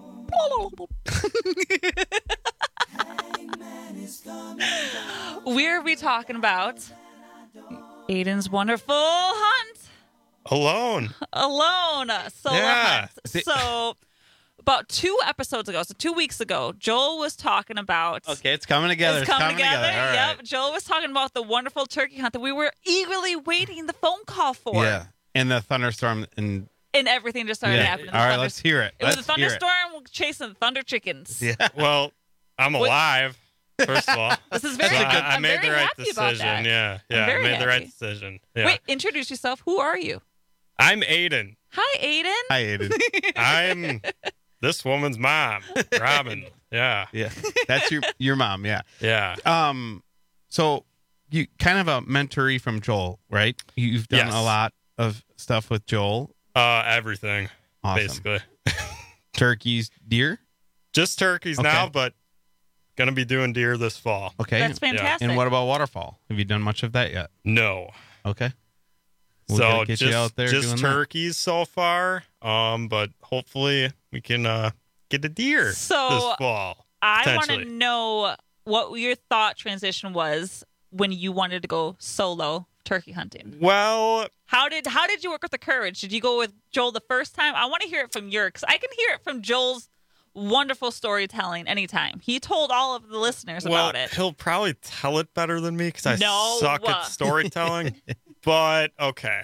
We're be talking about Aiden's wonderful hunt. Alone. Solo Yeah. hunt. So about 2 episodes ago, so 2 weeks ago, Joel was talking about... Okay, it's coming together. It's coming together. All Yep. right. Joel was talking about the wonderful turkey hunt that we were eagerly waiting the phone call for. Yeah. And the thunderstorm and everything just started happening. All right, let's hear it. It was a Let's hear it. thunderstorm chasing thunder chickens. Yeah. Well, I'm alive. First of all, This is very So good. I I'm made very the right happy about decision. that. Yeah, I'm very I made the right happy. decision. Yeah. Wait, introduce yourself. Who are you? I'm Aiden. Hi, Aiden. Hi, Aiden. I'm this woman's mom, Robin. Yeah, Yeah. That's your mom. Yeah. yeah. So you kind of a mentoree from Joel, right? You've done Yes. a lot of stuff with Joel. Everything, Awesome. basically. Turkeys, deer. Just turkeys Okay. now, but gonna be doing deer this fall. Okay. That's fantastic. And what about waterfall? Have you done much of that yet? No. Okay. We'll So gotta get you out there just doing that. turkeys so far. But hopefully we can get a deer So, this fall. I want to potentially. know what your thought transition was when you wanted to go solo turkey hunting. Well, How did you work with the courage? Did you go with Joel the first time? I want to hear it from your, because I can hear it from Joel's wonderful storytelling anytime. He told all of the listeners about it. He'll probably tell it better than me because I No. suck at storytelling. But okay.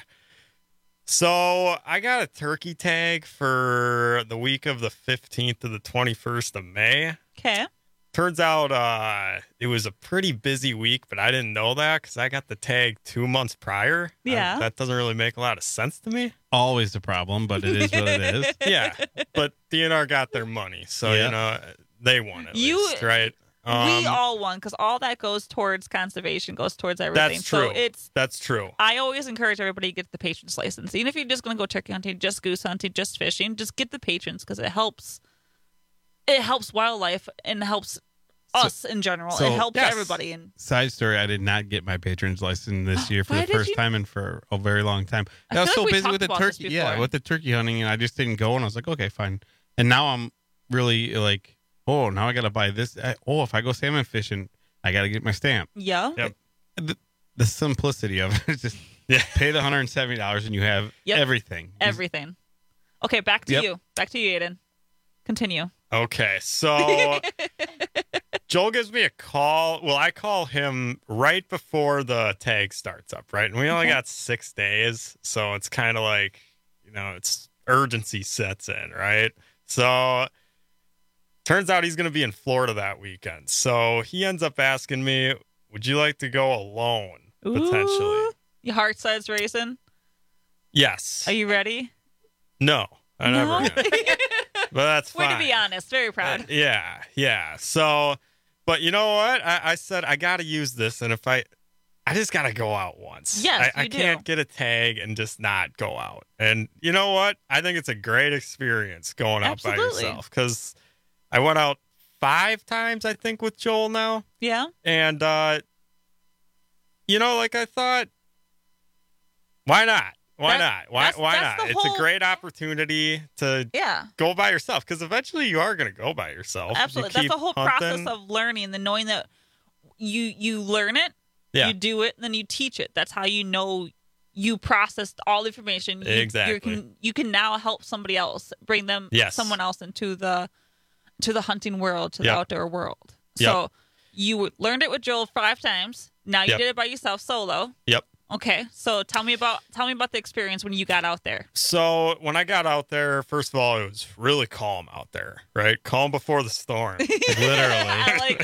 So I got a turkey tag for the week of the 15th to the 21st of May. Okay. Turns out it was a pretty busy week, but I didn't know that because I got the tag 2 months prior. Yeah. That doesn't really make a lot of sense to me. Always a problem, but it is what it is. Yeah, but DNR got their money, so Yeah. you know they won at You- least, right? We all won because all that goes towards conservation, goes towards everything. That's true. So That's true. I always encourage everybody to get the patrons license. Even if you're just going to go turkey hunting, just goose hunting, just fishing, just get the patrons because it helps. It helps wildlife and helps us in general. so- it helps Yes. everybody. And Side story: I did not get my patron's license this year for Why the did first you- time and for a very long time. I I was feel so like we busy talked with the about this turkey, yeah, before. with the turkey hunting, and I just didn't go. And I was like, okay, fine. And now I'm really like, oh, now I got to buy this. If I go salmon fishing, I got to get my stamp. yeah, Yep. The simplicity of it is just pay the $170 and you have Yep. everything. everything. Okay, back to Yep. you. Back to you, Aiden. Continue. Okay, so Joel gives me a call. Well, I call him right before the tag starts up, right? And we only Okay. got 6 days, so it's kind of like, it's urgency sets in, right? So turns out he's going to be in Florida that weekend. So he ends up asking me, would you like to go alone, potentially? Ooh, your heart side's racing. Yes. Are you ready? No, I never am. But that's Way fine. to be honest. Very proud. Yeah. So, but you know what? I said I got to use this, and if I just got to go out once. Yes, I you do. can't get a tag and just not go out. And you know what? I think it's a great experience going out by Absolutely. yourself because I went out 5 times, I think, with Joel now, Yeah. and like I thought, why not? Why not? Why that's not? the It's whole- a great opportunity to Yeah. go by yourself because eventually you are going to go by yourself. You Absolutely. That's keep the whole hunting. process of learning, the knowing that you learn it, Yeah. you do it, and then you teach it. That's how you know you processed all the information. Exactly. You can now help somebody else, bring them Yes. someone else into the hunting world, to the Yep. outdoor world. Yep. So you learned it with Joel 5 times. Now you Yep. did it by yourself solo. Yep. Okay. So tell me about the experience when you got out there. So when I got out there, first of all, it was really calm out there, right? Calm before the storm, literally. I like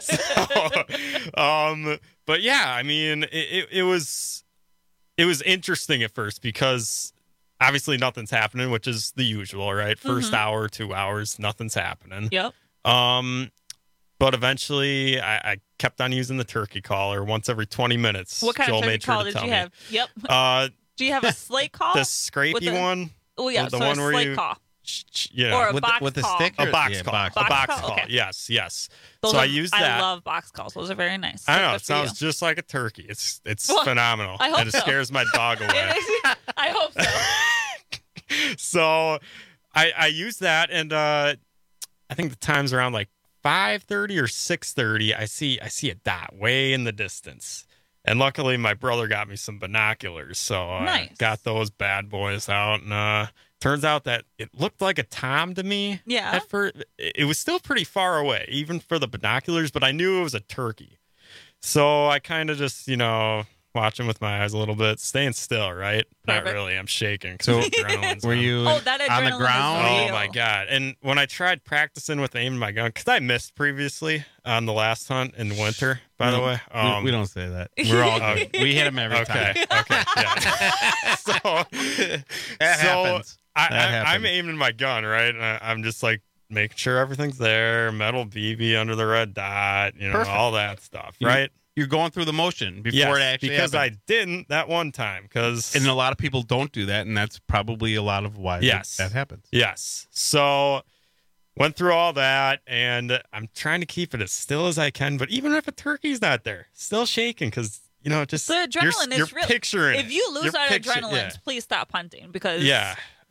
it. But yeah, I mean, it was interesting at first because obviously nothing's happening, which is the usual, right? 1st hour, 2 hours, nothing's happening. Yep. But eventually, I kept on using the turkey caller once every 20 minutes. What kind Joel of turkey made sure call to did tell you me. have? Yep. Uh, Do you have a slate call? the scrapey With the- one. Oh yeah, the so one a where slate you, call. Yeah, Or a box with the call. stick? a box Yeah, call. box A box call, call. okay. Yes. Those So are- I used that. I love box calls. Those are very nice. I know Good it for sounds you. just like a turkey. It's Well, phenomenal. I hope and it so. scares my dog away. I hope so. So I used that, and I think the time's around like 5:30 or 6:30. I see a dot way in the distance, and luckily my brother got me some binoculars, so I Nice. got those bad boys out, and turns out that it looked like a tom to me. Yeah. At first, it was still pretty far away, even for the binoculars, but I knew it was a turkey. So I kind of just, watching with my eyes a little bit, staying still, right? Perfect. Not really. I'm shaking. 'cause So, the adrenaline's were on. you Oh, that on the adrenaline is ground? real. Oh my god! And when I tried practicing with aiming my gun, because I missed previously on the last hunt in winter, by the No, way. we don't say that. We're all good. We hit them every time. Okay. Yeah. So That happens. That I'm happens. aiming my gun, right? And I'm just like making sure everything's there, metal BB under the red dot, Perfect. all that stuff, You- right? You're going through the motion before Yes, it actually because happens. I didn't that one time, because And a lot of people don't do that, and that's probably a lot of why Yes. that happens. Yes. So went through all that, and I'm trying to keep it as still as I can. But even if a turkey's not there, still shaking because just The adrenaline you're is real. picturing. If you lose You're that picture- adrenaline, yeah. please stop hunting because Yeah.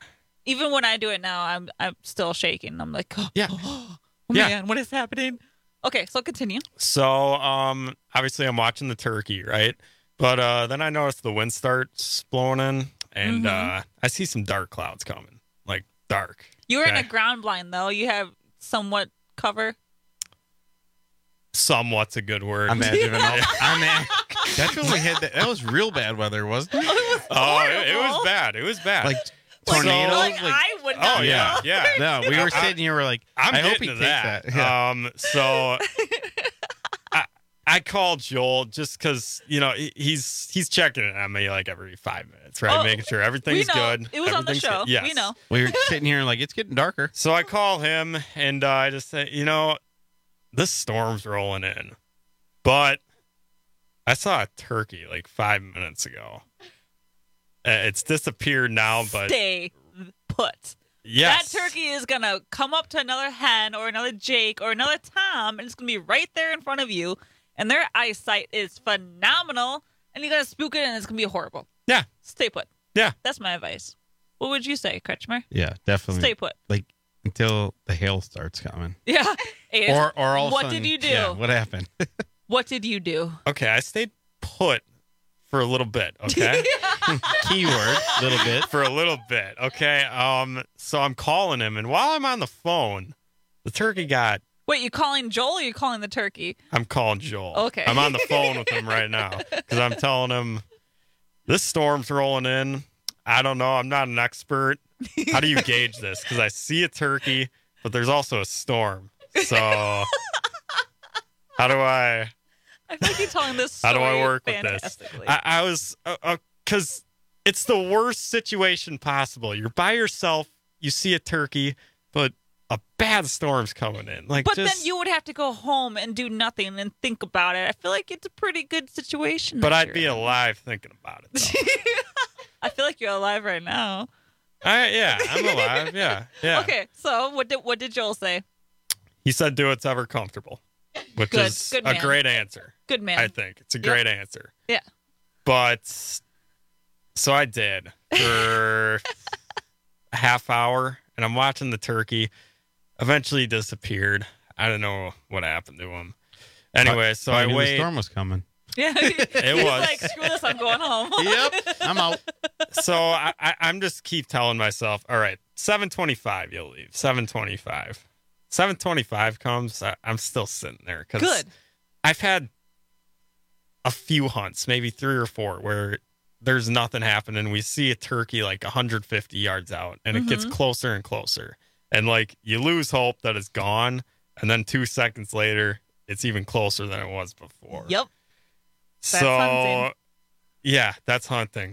even when I do it now, I'm still shaking. I'm like, oh, Yeah. oh Yeah. man, what is happening? Okay, so continue. So, obviously I'm watching the turkey, right? But then I noticed the wind starts blowing in, and I see some dark clouds coming, like dark. You were in okay? a ground blind, though. You have somewhat cover. Somewhat's a good word. I'm giving up. That's when we had that was real bad weather, wasn't it? It was bad. It was bad. Like tornadoes. Like, I would not. Oh yeah, yeah. No, we were sitting here. We're like, I'm I hope getting he to takes that. that. Yeah. So I called Joel just because he's checking it on me like every 5 minutes, right, making sure everything's we know. good. It was on the everything's show. good. Yes. We know. We were sitting here like it's getting darker. So I call him and I just say, this storm's rolling in, but I saw a turkey like 5 minutes ago. It's disappeared now, but Stay put. yes, That turkey is going to come up to another hen or another Jake or another Tom, and it's going to be right there in front of you, and their eyesight is phenomenal, and you're going to spook it, and it's going to be horrible. Yeah. Stay put. Yeah. That's my advice. What would you say, Kretschmer? Yeah, definitely. Stay put. Like until the hail starts coming. Yeah. And Or all of a what sudden, did you do? Yeah, what happened? What did you do? Okay, I stayed put for a little bit. Okay. Keyword, little bit. For a little bit. Okay. So I'm calling him, and while I'm on the phone, the turkey got. Wait, you calling Joel or you calling the turkey? I'm calling Joel. Okay. I'm on the phone with him right now because I'm telling him this storm's rolling in. I don't know. I'm not an expert. How do you gauge this? Because I see a turkey, but there's also a storm. So how do I? I feel like you're telling this How story do I work with this? fantastically. I was because it's the worst situation possible. You're by yourself. You see a turkey, but a bad storm's coming in. Like, But then you would have to go home and do nothing and think about it. I feel like it's a pretty good situation. But that I'd you're be in. alive thinking about it. Though. I feel like you're alive right now. Yeah, I'm alive. Yeah, yeah. Okay, so what did Joel say? He said, "Do what's ever comfortable," which Good, is good a man. great answer. Good man. I think it's a great answer. Yeah. But so I did for a half hour, and I'm watching the turkey. Eventually, he disappeared. I don't know what happened to him. Anyway, so I knew wait. The storm was coming. Yeah, It he's was. like, screw this, I'm going home. Yep, I'm out. So I'm just keep telling myself, all right, 7:25, you'll leave. 7:25. 7:25 comes. I'm still sitting there because Good. I've had a few hunts, maybe 3 or 4, where there's nothing happening. We see a turkey like 150 yards out, and it gets closer and closer. And like you lose hope that it's gone, and then 2 seconds later, it's even closer than it was before. Yep. That's So, hunting. yeah, that's hunting.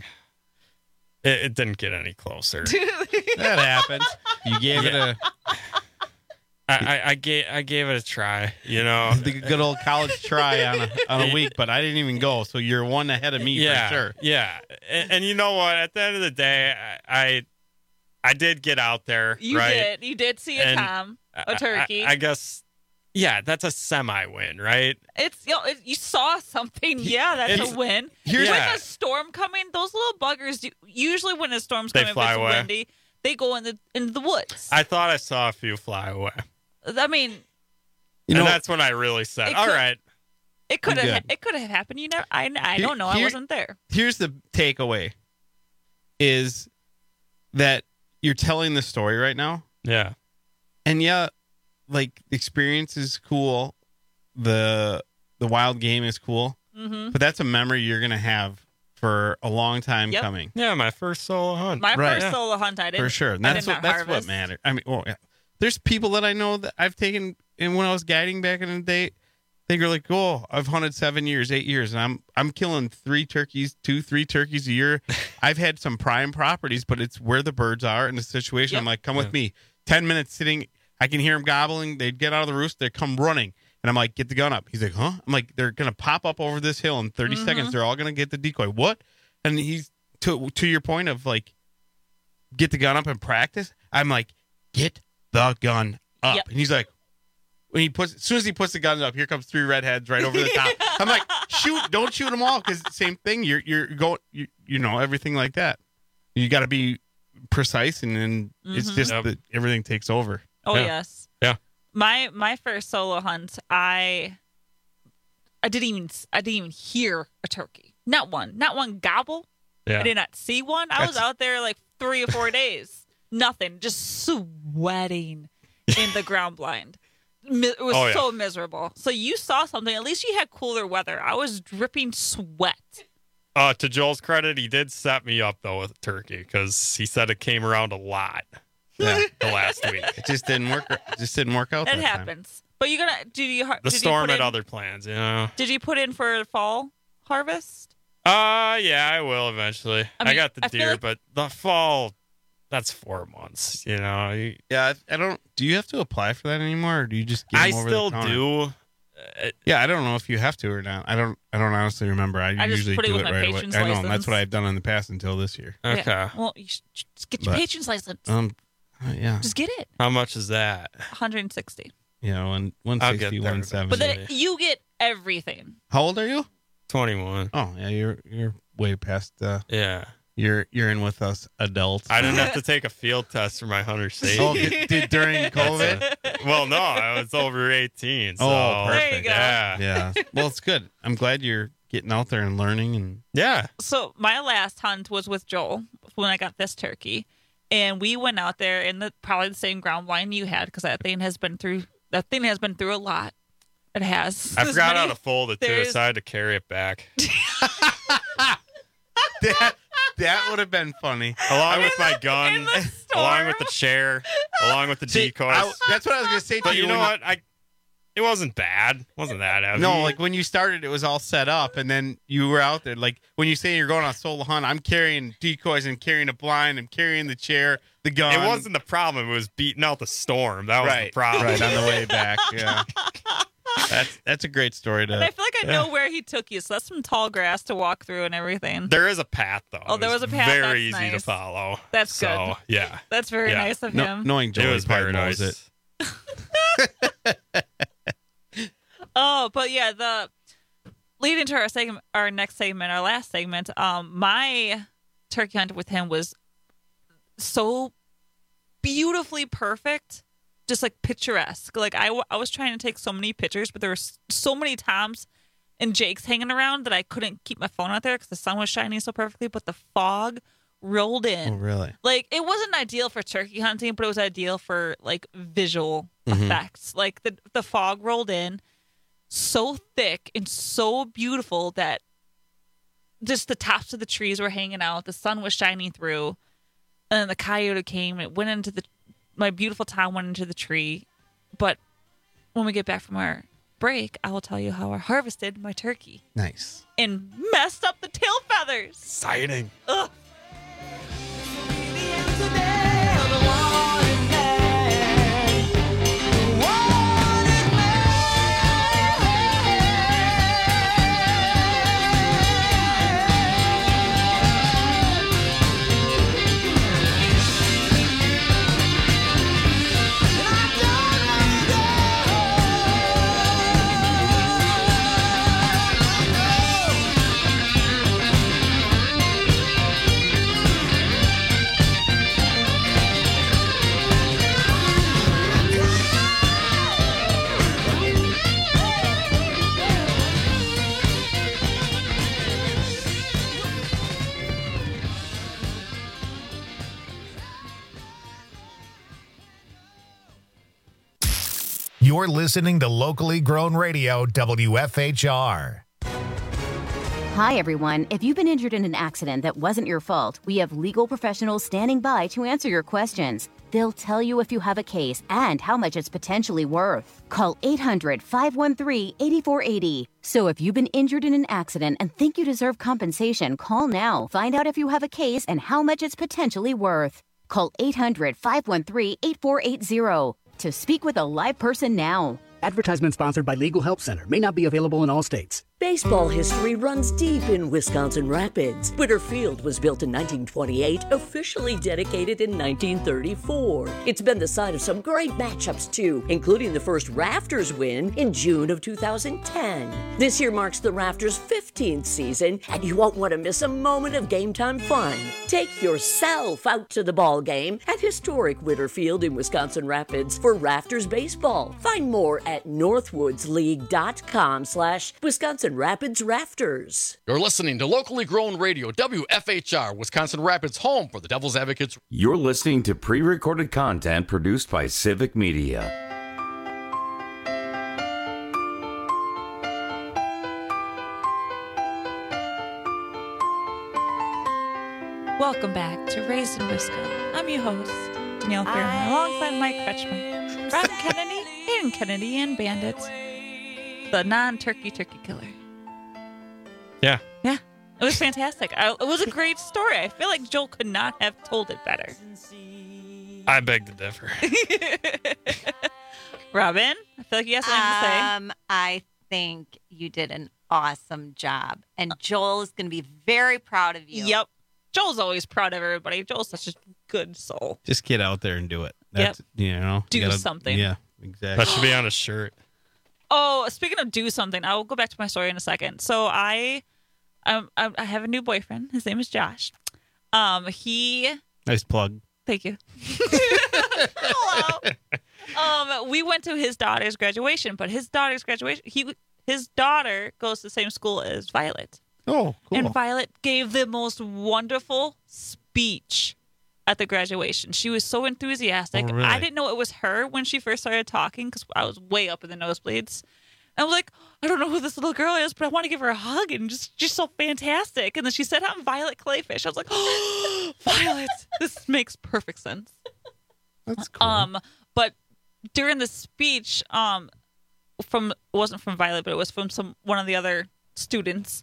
It didn't get any closer. That happens. You gave it a I gave it a try, the good old college try on a week, but I didn't even go, so you're one ahead of me yeah, for sure. Yeah, and you know what? At the end of the day, I did get out there. You right? did. You did see a And Tom, a turkey. I guess. Yeah, that's a semi-win, right? It's you saw something. Yeah, that's It's- a win. here's- With Yeah. a storm coming, those little buggers usually when a storm's They coming, if fly it's away. windy, they go in the woods. I thought I saw a few fly away, I mean, and that's when I really said, It "All could- right." it could I'm have good. it could have happened. You never. I don't know. I Here- wasn't there. Here's the takeaway: is that you're telling the story right now, Yeah, and yeah, like the experience is cool, the wild game is cool, Mm-hmm. but that's a memory you're gonna have for a long time Yep. coming. yeah. My first solo hunt. My Right. first solo hunt, I didn't. For sure. And I that's did what not that's what harvest. matters. I mean, well, yeah. There's people that I know that I've taken, and when I was guiding back in the day, they were like, "Oh, I've hunted 7 years, 8 years, and I'm killing 3 turkeys, 3 turkeys a year." I've had some prime properties, but it's where the birds are in the situation. Yep. I'm like, "Come with me." 10 minutes sitting, I can hear them gobbling. They'd get out of the roost, they come running, and I'm like, "Get the gun up." He's like, "Huh?" I'm like, "They're gonna pop up over this hill in 30 seconds. They're all gonna get the decoy." What? And he's to your point of like, get the gun up and practice. I'm like, get the gun up. Yep. And he's like, as soon as he puts the gun up, here comes 3 redheads right over the top. I'm like, don't shoot them all, because same thing. You're going, you know, everything like that. You got to be precise, and then it's just that everything takes over. Oh yes. Yeah. My first solo hunt, I didn't even hear a turkey. Not one gobble. Yeah. I did not see one. I was out there like 3 or 4 days. Nothing. Just sweating in the ground blind. It was so miserable. So you saw something. At least you had cooler weather. I was dripping sweat. To Joel's credit, he did set me up though with a turkey because he said it came around a lot. Yeah, the last week it just didn't work. It just didn't work out. It that happens. But you gonna the storm had other plans, you know. Did you put in for fall harvest? Yeah, I will eventually. I got the deer, like... but the fall, that's 4 months. You know. Yeah, I don't. Do you have to apply for that anymore, or do you just? Get them over still the counter? do. Yeah, I don't know if you have to or not. I don't honestly remember. I just usually put it do with it my right away. patient's I know license. that's what I've done in the past until this year. Okay. Yeah. Well, you should just get your patient's license. Yeah. Just get it. How much is that? 160. Yeah, 160, 170. But then you get everything. How old are you? 21. Oh yeah, you're way past. Yeah. You're in with us adults. I didn't have to take a field test for my hunter safety. Oh, did during COVID? Well, no, I was over 18. So. Oh, perfect. There you go. Yeah. Well, it's good. I'm glad you're getting out there and learning. And yeah. So my last hunt was with Joel when I got this turkey, and we went out there in probably the same ground blind you had because that thing has been through a lot. It has. I forgot how to fold it too, so I had to carry it back. That would have been funny. Along with my gun, along with the chair, along with the decoys. That's what I was going to say to but you. You know what? It wasn't bad. It wasn't that heavy. No, like when you started, it was all set up, and then you were out there. Like when you say you're going on a solo hunt, I'm carrying decoys and carrying a blind and carrying the chair, the gun. It wasn't the problem. It was beating out the storm. That was the problem. Right, on the way back. Yeah. That's a great story to. And I feel like I know where he took you. So that's some tall grass to walk through and everything. There is a path though. Oh, there was a path. Very that's easy nice. to follow. That's good. So, yeah. That's very nice of him. Knowing Joey, it was probably very knows nice. it. Oh, but yeah, the lead into our next segment, our last segment. My turkey hunt with him was so beautifully perfect, just like picturesque. Like I was trying to take so many pictures, but there were so many Toms and Jakes hanging around that I couldn't keep my phone out there because the sun was shining so perfectly. But the fog rolled in. Oh, really? Like it wasn't ideal for turkey hunting, but it was ideal for like visual effects. Like the fog rolled in so thick and so beautiful that just the tops of the trees were hanging out. The sun was shining through, and then the coyote came. It went into my beautiful Tom went into the tree. But when we get back from our break, I will tell you how I harvested my turkey. Nice. And messed up the tail feathers. Exciting. Ugh. You're listening to locally grown radio, WFHR. Hi, everyone. If you've been injured in an accident that wasn't your fault, we have legal professionals standing by to answer your questions. They'll tell you if you have a case and how much it's potentially worth. Call 800-513-8480. So if you've been injured in an accident and think you deserve compensation, call now. Find out if you have a case and how much it's potentially worth. Call 800-513-8480 to speak with a live person now. Advertisement sponsored by Legal Help Center. May not be available in all states. Baseball history runs deep in Wisconsin Rapids. Witter Field was built in 1928, officially dedicated in 1934. It's been the site of some great matchups, too, including the first Rafters win in June of 2010. This year marks the Rafters' 15th season, and you won't want to miss a moment of game time fun. Take yourself out to the ball game at historic Witter Field in Wisconsin Rapids for Rafters baseball. Find more at northwoodsleague.com/Wisconsin Rapids Rafters. You're listening to locally grown radio, WFHR, Wisconsin Rapids, home for the Devil's Advocates. You're listening to pre-recorded content produced by Civic Media. Welcome back to Raised in Wisco. I'm your host, Danielle Fairman, alongside Mike Kretschmer, Robin Kennedy, Hayden Kennedy, and Bandits, the non-turkey killer. Yeah. Yeah. It was fantastic. It was a great story. I feel like Joel could not have told it better. I beg to differ. Robin, I feel like you have something to say. I think you did an awesome job. And Joel is going to be very proud of you. Yep. Joel's always proud of everybody. Joel's such a good soul. Just get out there and do it. That's, Do something. Yeah, exactly. That should be on a shirt. Oh, speaking of do something, I'll go back to my story in a second. So I have a new boyfriend. His name is Josh. Nice plug. Thank you. Hello. We went to his daughter's graduation, but his daughter goes to the same school as Violet. Oh, cool. And Violet gave the most wonderful speech at the graduation. She was so enthusiastic. Oh, really? I didn't know it was her when she first started talking because I was way up in the nosebleeds. And I was like, I don't know who this little girl is, but I want to give her a hug and just so fantastic. And then she said, I'm Violet Clayfish. I was like, oh, Violet, this makes perfect sense. That's cool. But during the speech, it wasn't from Violet, but it was from one of the other students.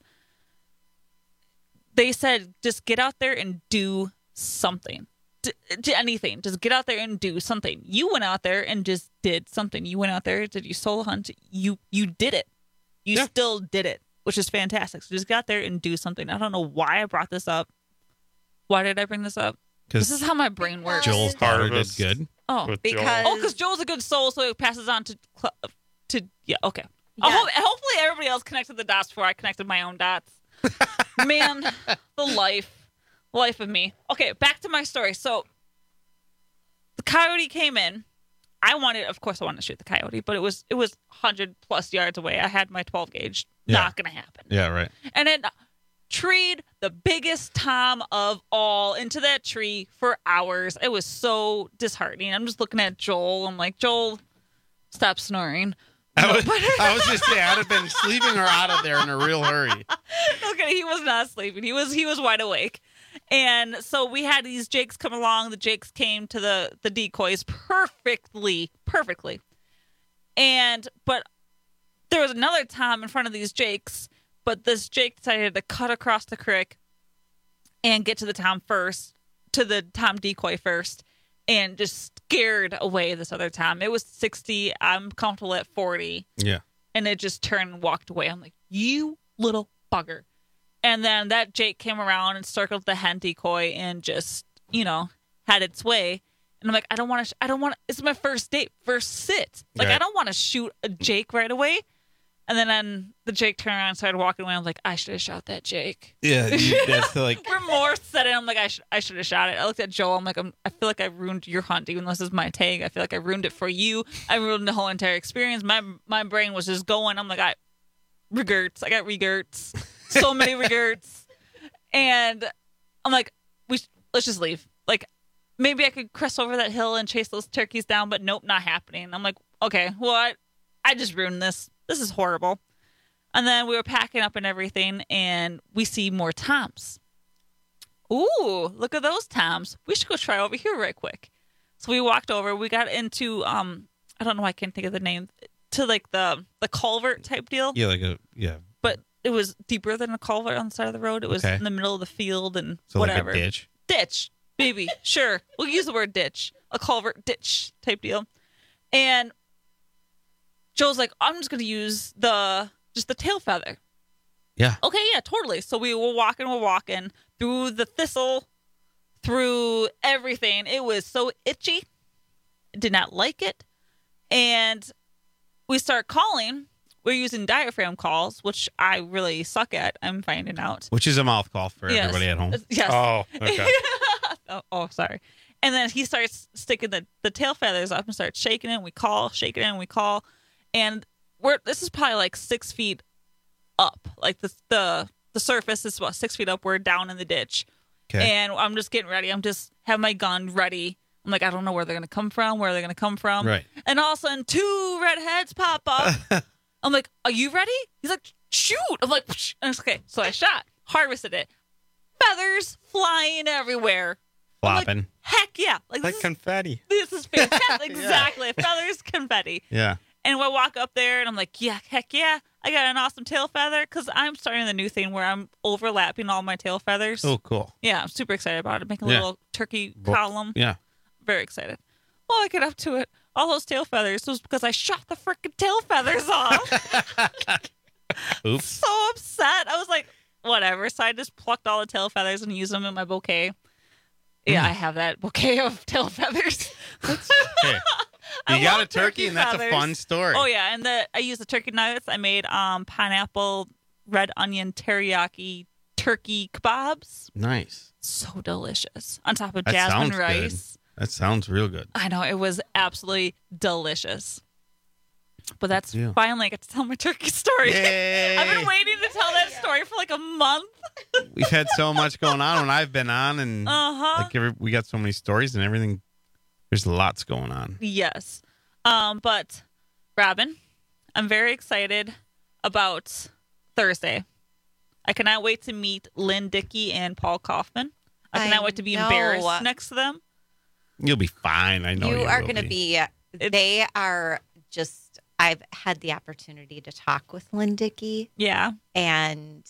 They said, just get out there and do something. Do anything. Just get out there and do something. You went out there and just did something. You went out there, did you solo hunt? You did it. You still did it, which is fantastic. So just get out there and do something. I don't know why I brought this up. Why did I bring this up? This is how my brain works. Joel's daughter did good. Oh, because Joel's a good soul, so it passes on to yeah. Okay. Yeah. Hopefully everybody else connected the dots before I connected my own dots. Man, the life of me. Okay, back to my story. So the coyote came in. Of course I wanted to shoot the coyote, but it was 100 plus yards away. I had my 12 gauge. Yeah. Not gonna happen. Yeah, right. And it treed the biggest tom of all into that tree for hours. It was so disheartening. I'm just looking at Joel. I'm like, Joel, stop snoring. I was just saying, I'd have been sleeping her out of there in a real hurry. Okay, he was not sleeping. He was wide awake. And so we had these jakes come along. The jakes came to the decoys perfectly. But there was another tom in front of these jakes, but this jake decided to cut across the creek and get to the tom decoy first, and just scared away this other tom. It was 60. I'm comfortable at 40. Yeah. And it just turned and walked away. I'm like, you little bugger. And then that jake came around and circled the hen decoy and just, had its way. And I'm like, I don't want to, it's my first date, first sit. Like, Right. I don't want to shoot a jake right away. And then the jake turned around and started walking away. I'm like, I should have shot that jake. Yeah, that's like Remorse set in. I'm like, I should have shot it. I looked at Joel. I'm like, I feel like I ruined your hunt, even though this is my tag. I feel like I ruined it for you. I ruined the whole entire experience. My brain was just going. I'm like, I got regrets. So many regrets. And I'm like, let's just leave. Like, maybe I could crest over that hill and chase those turkeys down, but nope, not happening. I'm like, okay, well, I just ruined this. This is horrible. And then we were packing up and everything, and we see more toms. Ooh, look at those toms. We should go try over here right quick. So we walked over. We got into, I don't know, I can't think of the name, to like the culvert type deal. Yeah, But it was deeper than a culvert on the side of the road. It was in the middle of the field and So whatever. like a ditch. Ditch, baby. Sure. We'll use the word ditch. A culvert ditch type deal. And Joel's like, I'm just going to use the tail feather. Yeah. Okay, yeah, totally. So we're walking through the thistle, through everything. It was so itchy. Did not like it. And we start calling. We're using diaphragm calls, which I really suck at, I'm finding out. Which is a mouth call for Yes. everybody at home. Yes. Oh, okay. oh, sorry. And then he starts sticking the tail feathers up and starts shaking it. And we call, shaking it, and we call. And this is probably like 6 feet up. Like the surface is about 6 feet up. We're down in the ditch. Okay. And I'm just getting ready. I'm just have my gun ready. I'm like, I don't know where they're going to come from, Right. And all of a sudden, 2 redheads pop up. I'm like, are you ready? He's like, shoot. I'm like, psh. And it's okay. So I shot, harvested it. Feathers flying everywhere. Flopping. Heck yeah. Like confetti. This is fantastic. Exactly. Feathers, confetti. Yeah. And I walk up there and I'm like, yeah, heck yeah. I got an awesome tail feather because I'm starting the new thing where I'm overlapping all my tail feathers. Oh, cool. Yeah, I'm super excited about it. Making a Yeah. little turkey column. Yeah. Very excited. Well, I get up to it. All those tail feathers was because I shot the freaking tail feathers off. Oops. So upset. I was like, whatever. So I just plucked all the tail feathers and used them in my bouquet. Yeah, I have that bouquet of tail feathers. Hey, I you got a love turkey, and that's feathers. a fun story. Oh yeah, and I used the turkey nuggets. I made pineapple, red onion teriyaki turkey kebabs. Nice. So delicious. On top of That jasmine sounds rice. good. That sounds real good. I know, it was absolutely delicious. But that's Yeah. finally I get to tell my turkey story. Yay. I've been waiting to tell that story for like a month. We've had so much going on when I've been on, and we got so many stories and everything. There's lots going on. Yes. But Robin, I'm very excited about Thursday. I cannot wait to meet Lynn Dickey and Paul Kaufman. I cannot wait to be embarrassed next to them. You'll be fine. I know you are will going to be. They are just. I've had the opportunity to talk with Lynn Dickey. Yeah. And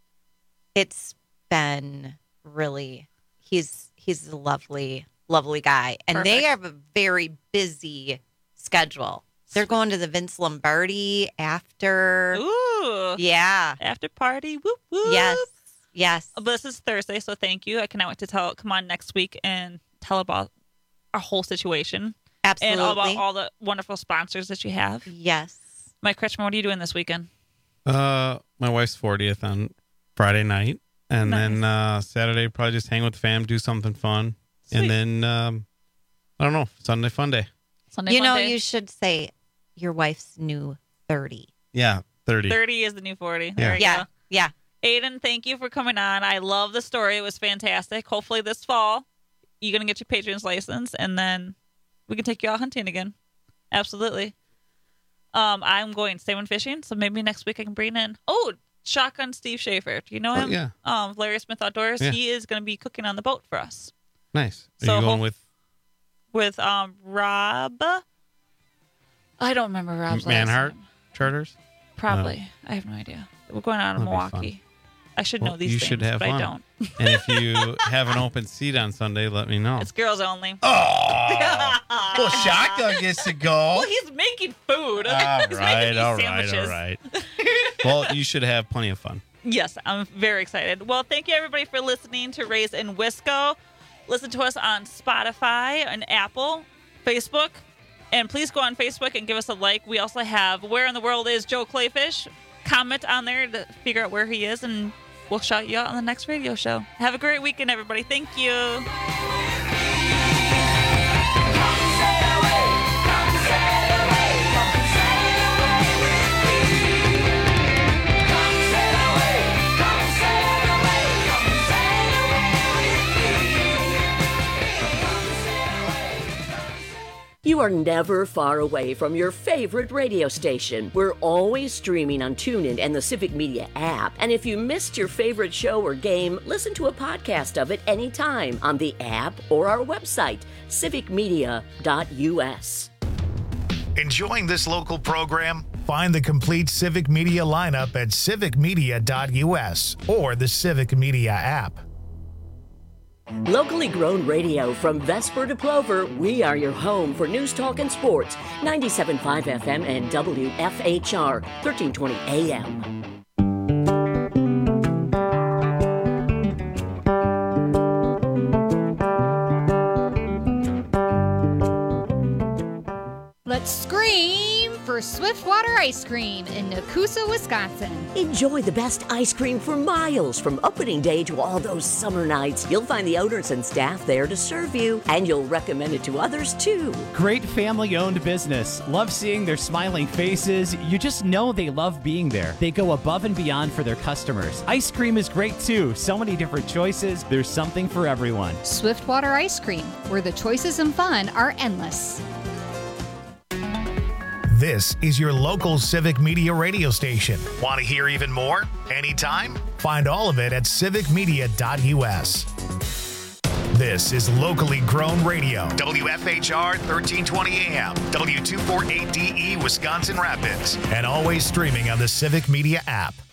it's been really. He's a lovely guy, and they have a very busy schedule. They're going to the Vince Lombardi after. Ooh. Yeah. After party. Whoop, whoop. Yes. But this is Thursday, so thank you. I cannot wait to come on next week and tell about our whole situation. Absolutely. And about all the wonderful sponsors that you have. Yes. Mike Kretschmer, what are you doing this weekend? My wife's 40th on Friday night. And then Saturday, probably just hang with the fam, do something fun. Sweet. And then, I don't know, Sunday fun day. You know, you should say your wife's new 30. Yeah, 30. 30 is the new 40. Yeah. There you go. Yeah. Aiden, thank you for coming on. I love the story. It was fantastic. Hopefully this fall, you're going to get your Patrion's license, and then we can take you out hunting again. Absolutely. I'm going salmon fishing, so maybe next week I can bring in... Oh, Shotgun Steve Schaefer. Do you know him? Yeah. Larry Smith Outdoors. Yeah. He is going to be cooking on the boat for us. Nice. Are So you going with Rob? I don't remember Rob's last Manhart name. Charters? Probably. I have no idea. We're going out of That'd be Milwaukee. I should know these you things, should have but fun. I don't. And if you have an open seat on Sunday, let me know. It's girls only. Oh! Well, Shotgun gets to go. Well, he's making food. He's making me sandwiches. All right. Well, you should have plenty of fun. Yes, I'm very excited. Well, thank you, everybody, for listening to Raised in Wisco. Listen to us on Spotify and Apple, Facebook. And please go on Facebook and give us a like. We also have Where in the World is Joe Clayfish? Comment on there to figure out where he is, and we'll shout you out on the next radio show. Have a great weekend, everybody. Thank you. You are never far away from your favorite radio station. We're always streaming on TuneIn and the Civic Media app. And if you missed your favorite show or game, listen to a podcast of it anytime on the app or our website, civicmedia.us. Enjoying this local program? Find the complete Civic Media lineup at civicmedia.us or the Civic Media app. Locally grown radio from Vesper to Plover, we are your home for news, talk, and sports. 97.5 FM and WFHR, 1320 AM. but scream for Swiftwater Ice Cream in Nakusa, Wisconsin. Enjoy the best ice cream for miles from opening day to all those summer nights. You'll find the owners and staff there to serve you, and you'll recommend it to others too. Great family-owned business. Love seeing their smiling faces. You just know they love being there. They go above and beyond for their customers. Ice cream is great too. So many different choices. There's something for everyone. Swiftwater Ice Cream, where the choices and fun are endless. This is your local Civic Media radio station. Want to hear even more? Anytime? Find all of it at civicmedia.us. This is locally grown radio. WFHR 1320 AM, W248DE Wisconsin Rapids, and always streaming on the Civic Media app.